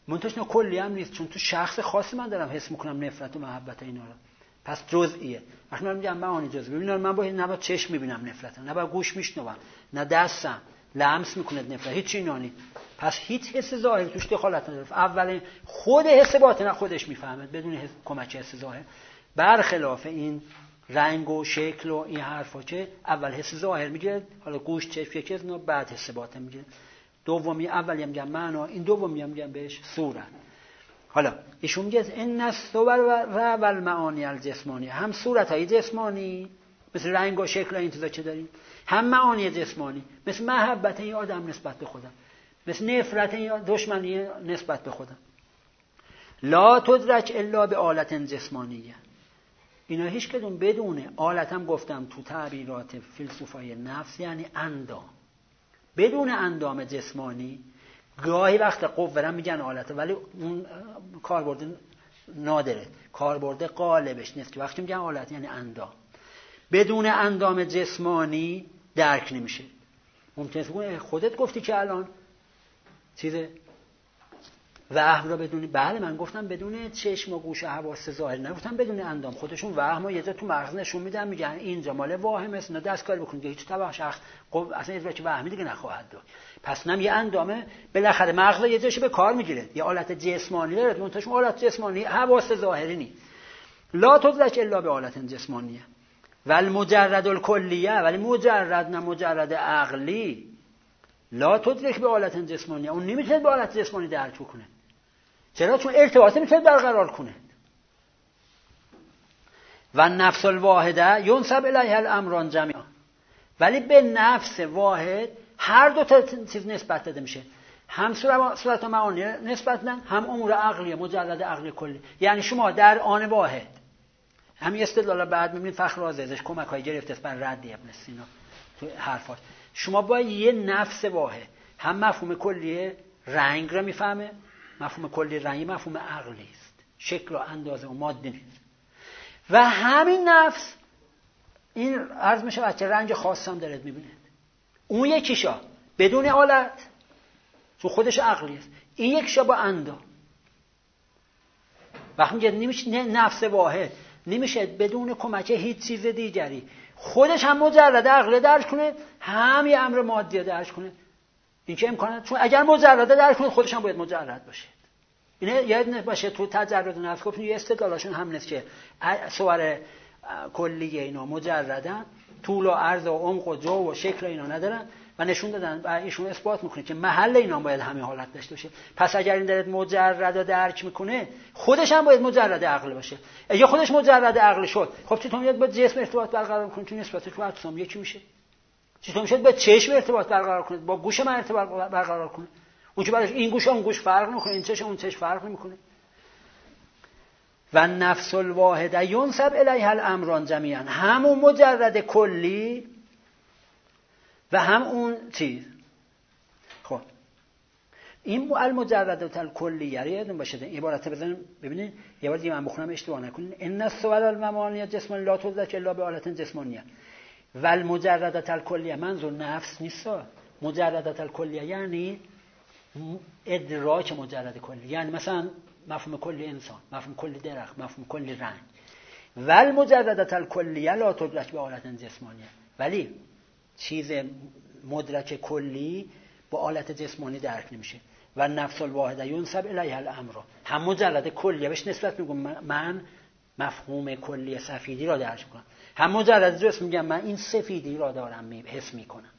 منتش نه کلی هم نیست، چون تو شخص خاصی من دارم حس میکنم نفرت و محبت اینا رو. پس جزئیه. وقتی من میگم معانی جزئی، ببینید من نه با چشم میبینم نفرت، نه با گوش میشنوم، نه دستم لمس میکنه نفرت، هیچ چیزی اینا نیست. پس هیچ حس ظاهری توش دخالت نداره. اولین خود حس باطن خودش میفهمه بدون کمک حس ظاهر. برخلاف این رنگ و شکل و این حرفا که اول حس ظاهر میگیره، حالا گوش چشم یک چیز، بعد حس باطن میگیره. دومی اولی میگم معنا، این دومی میگم بهش صورت. حالا ایشون میگه ان الصور و المعانی الجسمانی، هم صورت های جسمانی مثل رنگ و شکل و این چیزا که داریم، هم معانی جسمانی مثل محبت این آدم نسبت به خودم، مثل نفرت این دشمنی نسبت به خودم. لا تدرک الا به آلت جسمانیه. اینا هیچ کدوم بدون آلت، هم گفتم تو تعبیرات فیلسوفای نفس یعنی اندام، بدون اندام جسمانی. گاهی وقت قوه میگن آلته، ولی اون کاربرد نادره، کاربرد غالبش نیست که وقتی میگن آلت یعنی اندام. بدون اندام جسمانی درک نمیشه. ممکنه خودت گفتی که الان چیزه وهم را بدونی. بله من گفتم بدون چشم و گوش و حواس ظاهر، نگفتم بدون اندام. خودشون وهم و یه جا تو مغز نشون میدن، میگن اینجا مال واهم است، نه دستکاری بکنید که هیچ تبع شخص اصلا ادراک وهمی دیگه نخواهد داشت. پس نم یه اندامه بالاخره مغز یه جاشو به کار میگیره، یه آلت جسمانی داره، منتهش آلت جسمانی حواس ظاهری نیست. لا تدرک الا به آلت جسمانیه و المجرد الکلیه، ولی مجرد نه مجرد عقلی. لا تدرک به آلت جسمانیه، اون نمیتونه به آلت جسمانی درک کنه. چرا؟ چون ارتباطی میتونه برقرار کنه. و نفس الواحده ینسب الیها الامران جمیعا، ولی به نفس واحد هر دو تا چیز نسبت داده میشه، هم صورت و معانی نسبت دادن، هم امور عقلیه مجرد عقلی کلی. یعنی شما در آن واحد، همین استدلال بعد میبینید فخر رازی ازش کمک‌های گرفته است بر رد ابن سینا تو حرفاش. شما با یه نفس واحد هم مفهوم کلی رنگ رو میفهمه، مفهوم کلی رنگی مفهوم عقلی است، شکل و اندازه و ماده نیست. و همین نفس این عرض میشه بچه رنگ خاص هم دارید میبینید. اون یکیشا بدون آلت تو خودش عقلی است، این یکیشا با اندام. وقتی میگه نمیشه نفس واحد، نمیشه بدون کمک هیچ چیز دیگری خودش هم مجرد عقل درک کنه، هم یه امر مادی درک کنه. این که امکانه، چون اگر مجرد درک کنه خودش هم باید مجرد باشه. اینه یاد باشه تو تجرد نفس گفتن یه استدلالشون هم نیست که صور کلیه اینا مجردن، طول و عرض و عمق و جو و شکل اینا ندارن و نشون دادن و ایشون اثبات میکنه که محل اینا باید همین حالت داشته باشه. پس اگر این داره مجرد رو درک میکنه خودش هم باید مجرد عقل باشه. اگه خودش مجرد عقل شد، خب چطور میاد با جسم ارتباط برقرار کنه؟ چون نسبت تو اجسام یکی میشه. چطور میشه با چشم ارتباط برقرار کنه، با گوش من ارتباط برقرار کنه؟ اون که براش این گوش اون گوش فرق نمیکنه، این چشم اون چشم فرق نمیکنه. و نفس الواحده ینسب الیها الامران جمیعا، همون مجرد کلی و هم اون چیز. خب این المجرد الکلیه رو یادتون باشه، این عبارت بزنید ببینید یه بار دیگه من بخونم اشتباه نکنید. ان الصور المعانی الجسمانی لا تدرک الا بآلة جسمانیه و المجرد الکلیه منظور نفس نیست. مجرد الکلیه یعنی ادراک مجرد کلی، یعنی مثلا مفهوم کلی انسان، مفهوم کلی درخت، مفهوم کلی رنگ. و المجرد الکلیه لا تدرک بآلة جسمانیه، ولی چیز مدرک کلی با آلت جسمانی درک نمیشه. و نفس الواحده ینسب الیها الامر، هم مجرد کلیه بهش نسبت میگم من مفهوم کلی سفیدی را درک میکنم، هم مجرد جسم میگم من این سفیدی را دارم حس میکنم.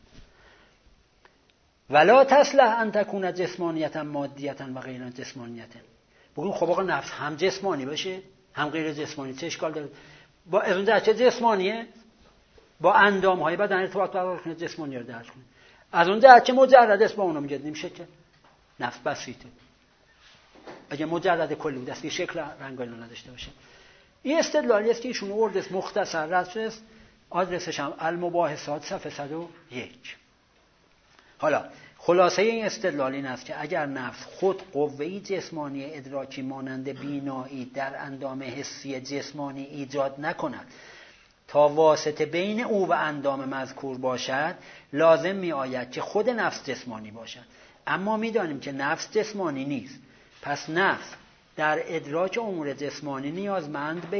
ولا تصلح ان تكون جسمانیتا مادیتا و غیر جسمانیتا. بگیم خب آقا نفس هم جسمانی باشه هم غیر جسمانی، چه اشکال داره؟ با از اون درجه جسمانیه با اندام های بدن ارتباط برقرار کنه، جسمانی رو درک کنه. از اون درجه مجرد است با اونم میگه نمیشه که نفس بسیطه. اگه مجرد کلی بود دستی شکل رنگ اینا نداشته باشه. این استدلالی است که ایشون آورده مختصر رد آدرسش هم المباحثات صفحه 101. حالا خلاصه این استدلال این است که اگر نفس خود قوه‌ای جسمانی ادراکی مانند بینایی در اندام حسی جسمانی ایجاد نکند تا واسطه بین او و اندام مذکور باشد، لازم می آید که خود نفس جسمانی باشد. اما می دانیم که نفس جسمانی نیست پس نفس در ادراک امور جسمانی نیازمند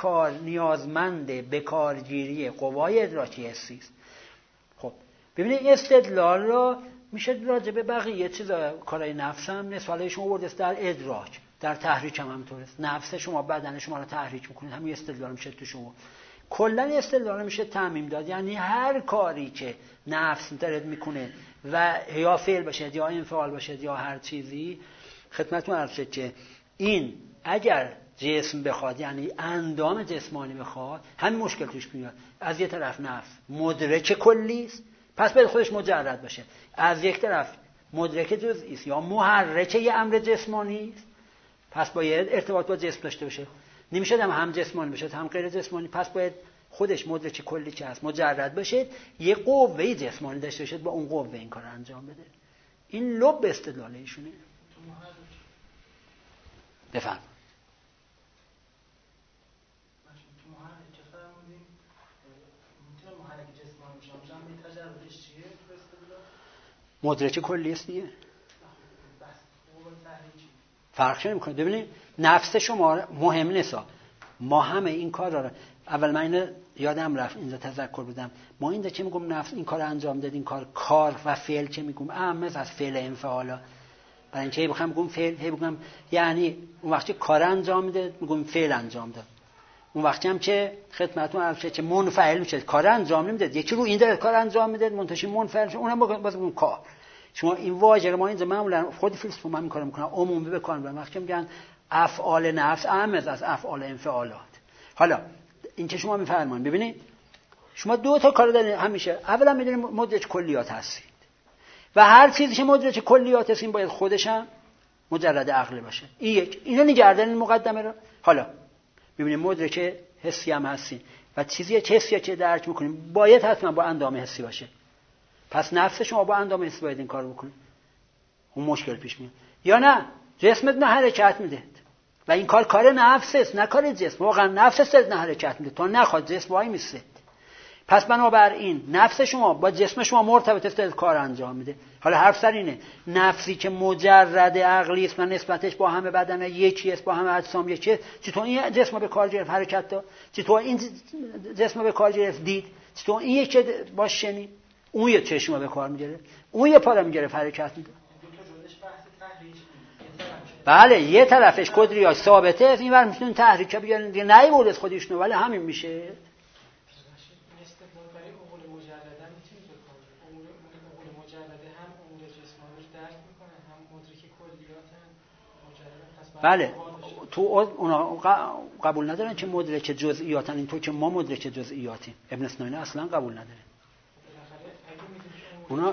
به کارگیری قوای ادراکی حسی است. خب ببینید استدلال را میشه راجع به بقیه چیزا کارهای نفس هم نسبت شما آورده در ادراک، در تحریک هم همینطوره. نفس شما بدن شما رو تحریک میکنه، همین استدلال میشه تو شما. کلا استدلال میشه تعمیم داد، یعنی هر کاری که نفس داره میکنه و یا فعل باشه یا انفعال باشه یا هر چیزی، خدمتتون عرض شد که این اگر جسم بخواد، یعنی اندام جسمانی بخواد، همین مشکل توش میاد. از یه طرف نفس مدرک کلی است، پس باید خودش مجرد باشه. از یک طرف مدرک جزئی است یا محرک یه امر جسمانی است، پس باید ارتباط با جسم داشته باشه. نمیشه هم جسمانی باشه هم غیر جسمانی، پس باید خودش مدرک کلی چه هست مجرد باشه، یه قوه جسمانی داشته باشه با اون قوه این کار انجام بده. این لب استدلال ایشونه. بفهم. مدرک کلی است دیگه. فرقی نمیکنه. ببینید نفس شما مهم نیست. ما همه این کار را اول من اینو یادم رفت اینجا تذکر بدم. ما اینجا چه میگم نفس این کار انجام داد، این کار و فعل چه میگم اهم از فعل انفعالا. برای اینکه بخوام میگم فعل بگم یعنی اون وقتی کار انجام میده میگم فعل انجام داد. اون وقتی هم که خدمتتون عرض شد که منفعل میشه، کار انجام نمیده، یکی رو این داره کار انجام میده منتشی منفعل میشه، اونم باز میگم کار. شما این واژه ما اینجا معمولا خود فیلسوفا من میکارم میکنن عمومی بکنن، وقتی میگن افعال نفس اهم از افعال انفعالات. حالا این که شما میفرمایید ببینید شما دو تا کار دارید همیشه. اولا میدونید مدرک کلیات هستید و هر چیزی که مدرک کلیات هست این باید خودش هم مجرد عقل باشه. این یک، اینو نگردن این مقدمه رو. حالا ببینید مدرک حسی هم هستید و چیزی که حسی که درک میکنیم باید حتما با اندام حسی باشه. پس نفس شما با اندام حسی باید این کار بکنید، اون مشکل پیش میاد. یا نه جسمت نه حرکت میده و این کار نفس است نه کار جسم. واقعا نفس است نه حرکت میده، تا نخواد جسم وای میسته. پس بنابراین نفس شما با جسم شما مرتبط است، کار انجام میده. حالا حرف سر اینه نفسی که مجرد عقلی است و نسبتش با همه بدن یکی است، با همه اجسام یکی است، چطور این جسم به کار گرفت حرکت داد، چطور این جسم به کار گرفت دید، چطور این یکی باش شنید، اون یه چشم به کار میگیره، اون یه پا رو میگیره حرکت میده. بله یه طرفش کدریاش ثابته است، این ور میتونن تحریک بیارن دیگه نیورد خودشونو، ولی همین میشه. بله تو اونا قبول ندارن که مدرک جزئیاتن، اینطور که ما مدرک جزئیاتیم. ابن سینا اصلا قبول نداره. اونا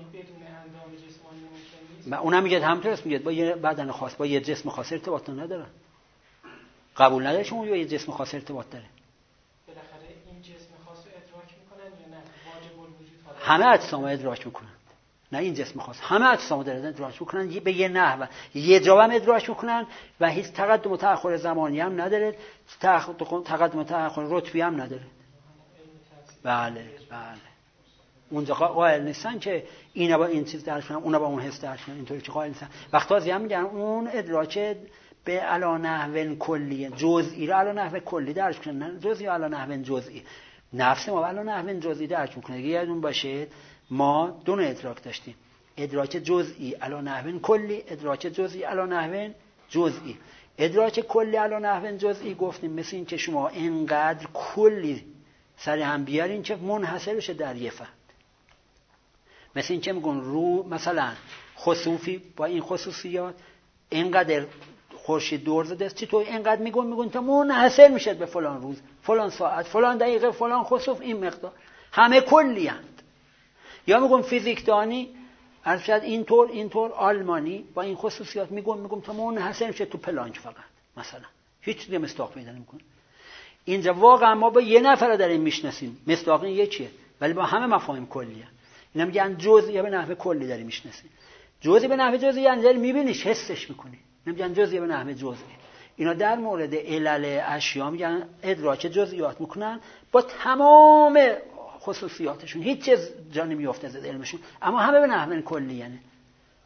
اونم میگه همینطور است، میگه با یه بدن خاص با یه جسم خاص ارتباط نداره. قبول نداره شما یه جسم خاص ارتباط داره. بالاخره این جسم خاص رو ادراک میکنن یا نه؟ واجب الوجود همه اجسام ادراک میکنن. نه این جسم خاص، همه اجسام دارن ادراک میکنن به یه نحو، یه جا هم ادراک میکنن و هیچ تقدم و تأخر زمانی هم نداره، تقدم و تأخر رتبی هم نداره. بله اونجا قائل نیستن که اینا با این چیز درک کنن اونا با اون حس درک کنن، اینطوری که قائل نیستن. وقتی هم میگن اون ادراک به علا نحو کلی جزئی را علا نحو کلی درک کنن، نه جزئی علا نحو جزئی. نفس ما علا نحو جزئی درک میکنه. یادتون باشه ما دو نوع ادراک داشتیم، ادراک جزئی علا نحو کلی، ادراک جزئی علا نحو جزئی. ادراک کلی علا نحو جزئی گفتیم مثل این که شما اینقدر کلی سر هم بیارین که منحصر بشه در یه فرد. مثل این که میگن رو مثلا خسوفی با این خصوصیات اینقدر خورشید دور زده است، چطور اینقدر میگن تا منحصر میشه به فلان روز، فلان ساعت، فلان دقیقه، فلان خسوف، این مقدار، همه کلی هست. یا میگن فیزیکدانی ارشد اینطور آلمانی با این خصوصیات میگن تا منحصر میشه تو پلانک فقط مثلا، هیچ چیزی مصداق پیدا نمیکنه. اینجا واقعا ما با یه نفر داریم میشناسیم، مصداق یکیه ولی با همه مفاهیم کلیه. اینا میگن جزئی به نحو کلی داریم میشناسیم. جزئی به نحو جزئی یعنی داری میبینیش، حسش میکنی. نمیگن جزئی به نحو جزئی. اینا در مورد علل اشیا میگن ادراک جزئیات میکنن با تمام خصوصیاتشون، هیچ چیز جا نمیافته از علمشون، اما همه به نحو کلی. یعنی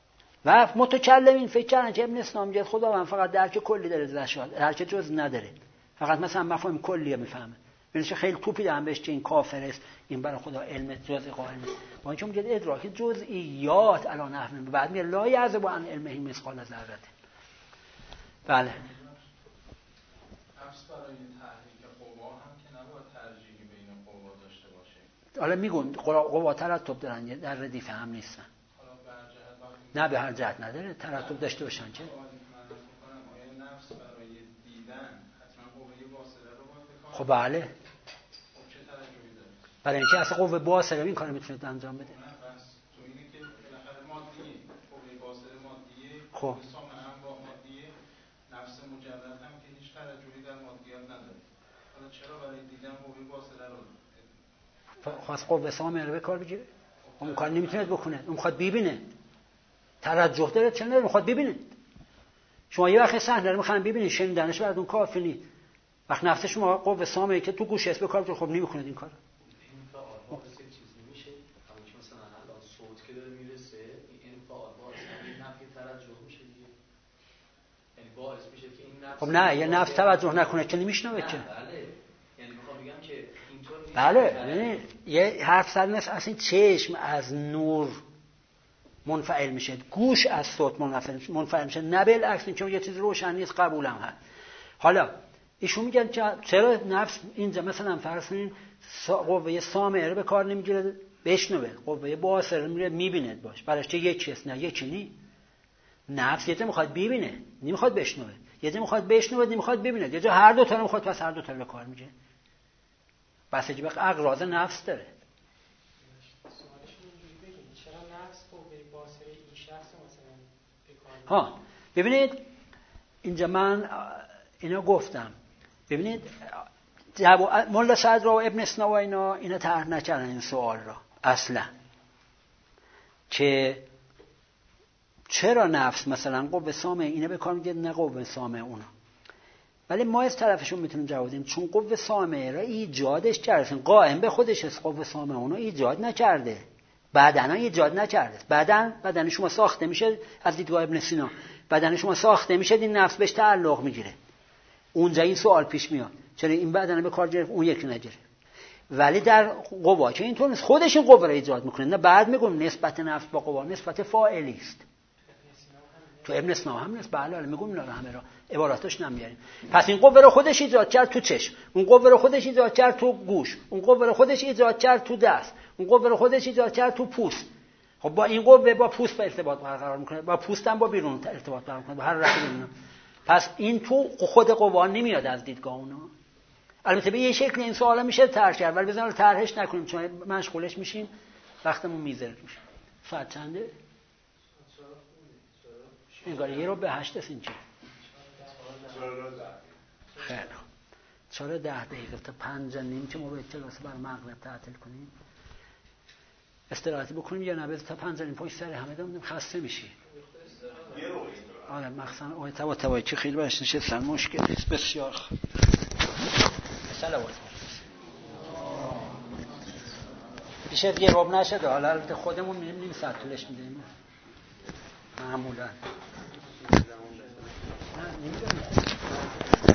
و متکلمین فکر کردن که ابن سینا میگه خداوند فقط درک کلی داره درک جز نداره، فقط مثلا مفاهیم کلیه میفهمه. ببینید خیلی توپی دارن بهش که این کافر است، این برای خدا علم جزئی قائل نیست. با اینکه میگه ادراک جزئیات علی نحو بعد میگه لا یعزب عن علمه مثقال ذره. بله نفس برای تحریک قوا هم که نباید ترجیحی بین قوا داشته باشه. حالا میگن قوا ترتب دارن، در ردیف هم نیستن. حالا به هر جهت نه به هر جهت نداره ترتب داشته باشن. چه؟ آیا نفس برای دیدن حتما قوه واصله رو باید بکنه؟ خب بله. خب چه توجهی داره؟ برای اینکه اصلا قوه واصله این کارو میتونه انجام بده. نه بس تو اینه که بالاخره مادیه، قوه واصله مادیه، خب سامانه هم با مادیه، نفس مجرد هم که هیچ توجهی در مادیات نداره. حالا چرا برای دیدن قوه واصله رو خواست قوه سامانه رو به کار بگیره؟ اون کار نمیتونه بکنه، اون میخواد ببینه. توجه داره چه نداره، میخواد ببینه. شما یه وقت صحنه رو میخواین ببینید، شنیدنش براتون کافی نیست. وقت نفس شما قوه سامعه که تو گوش به کار بگیره، خب نمیکنید این کارو. این چیزی میشه همون که مثلا الان صوت که داره میرسه این فعال باعث این نفی توجه میشه دیگه، یعنی باعث میشه که این نفس خب نه یه نفس توجه نکنه که نمیشنوه که. بله یعنی میخوام بگم که اینطور نیست. بله یعنی یه حرف سر نیست، اصلا چشم از نور منفعل میشه، گوش از صوت منفعل میشه، نه بالعکس. این که یه چیز روشن نیست قبولم هست. حالا ایشون میگن چرا نفس اینجا مثلا فرض کنین قوه سامعه رو به کار نمیگیره بشنوه، قوه باصره رو میره میبینه باش، برایش چه یک چیز نه یکی نی. نفس یه جا میخواد ببینه نمیخواد بشنوه، یه جا میخواد بشنوه نمیخواد ببینه، یه جا هر دو تا رو میخواد، پس هر دو تا رو به کار میگیره. بس به اغراض نفس داره. ها ببینید اینجا من اینا گفتم، ببینید مولا صدر و ابن سینا و اینا طرح نکردن این سوال را اصلا، که چرا نفس مثلا قوه سامعه اینه به کار میگه نه قوه سامعه اونا. ولی ما از طرفشون میتونیم جواب بدیم چون قوه سامعه را ایجادش کرده، قائم به خودش است، قوه سامعه اونو ایجاد نکرده، بدنا ایجاد نکرده. بدن شما ساخته میشه از دیدگاه ابن سینا، بدن شما ساخته میشه این نفس بهش تعلق میگیره. اونجا این سوال پیش میاد چرا این بدن به کار گرفت اون یکی نگیره. ولی در قوا که اینطور نیست، خودش این قوا را ایجاد میکنه. نه بعد میگم نسبت نفس با قوا نسبت فاعلی است. تو ابن سینا هم نیست. بله میگم اینا رو همه را عباراتش نمیاریم. پس این قوه رو خودش ایجاد کرد تو چشم، اون قوه رو خودش ایجاد کرد تو گوش، اون قوه رو خودش ایجاد کرد تو دست، اون قوه رو خودش ایجاد کرد تو پوست. خب با این قوه با پوست به ارتباط برقرار میکنه، با پوست هم با بیرون ارتباط برقرار میکنه، با هر رقمی اینا. پس این تو خود قوا نمیاد از دیدگاه اونا. البته به یه شکل این سوالا میشه طرح کرد، ولی بذار طرحش نکنیم چون مشغولش میشیم وقتمون میذاره میشه. ساعت چنده؟ انگار 7:08 است اینجا. خیلی خوب. 4:10 تا 5:30 که ما باید کلاس بر مغرب تعطیل کنیم. استراحتی بکنیم یا نه بذار تا 5:30 پشت سر همه داریم خسته میشی. آره مخصوصا اون توای که خیلی باش نشستن مشکل است بسیار. سلام. بیشتر دیگه روب نشده، حالا البته خودمون نیم ساعت طولش میدیم معمولا. نه نمیدونم.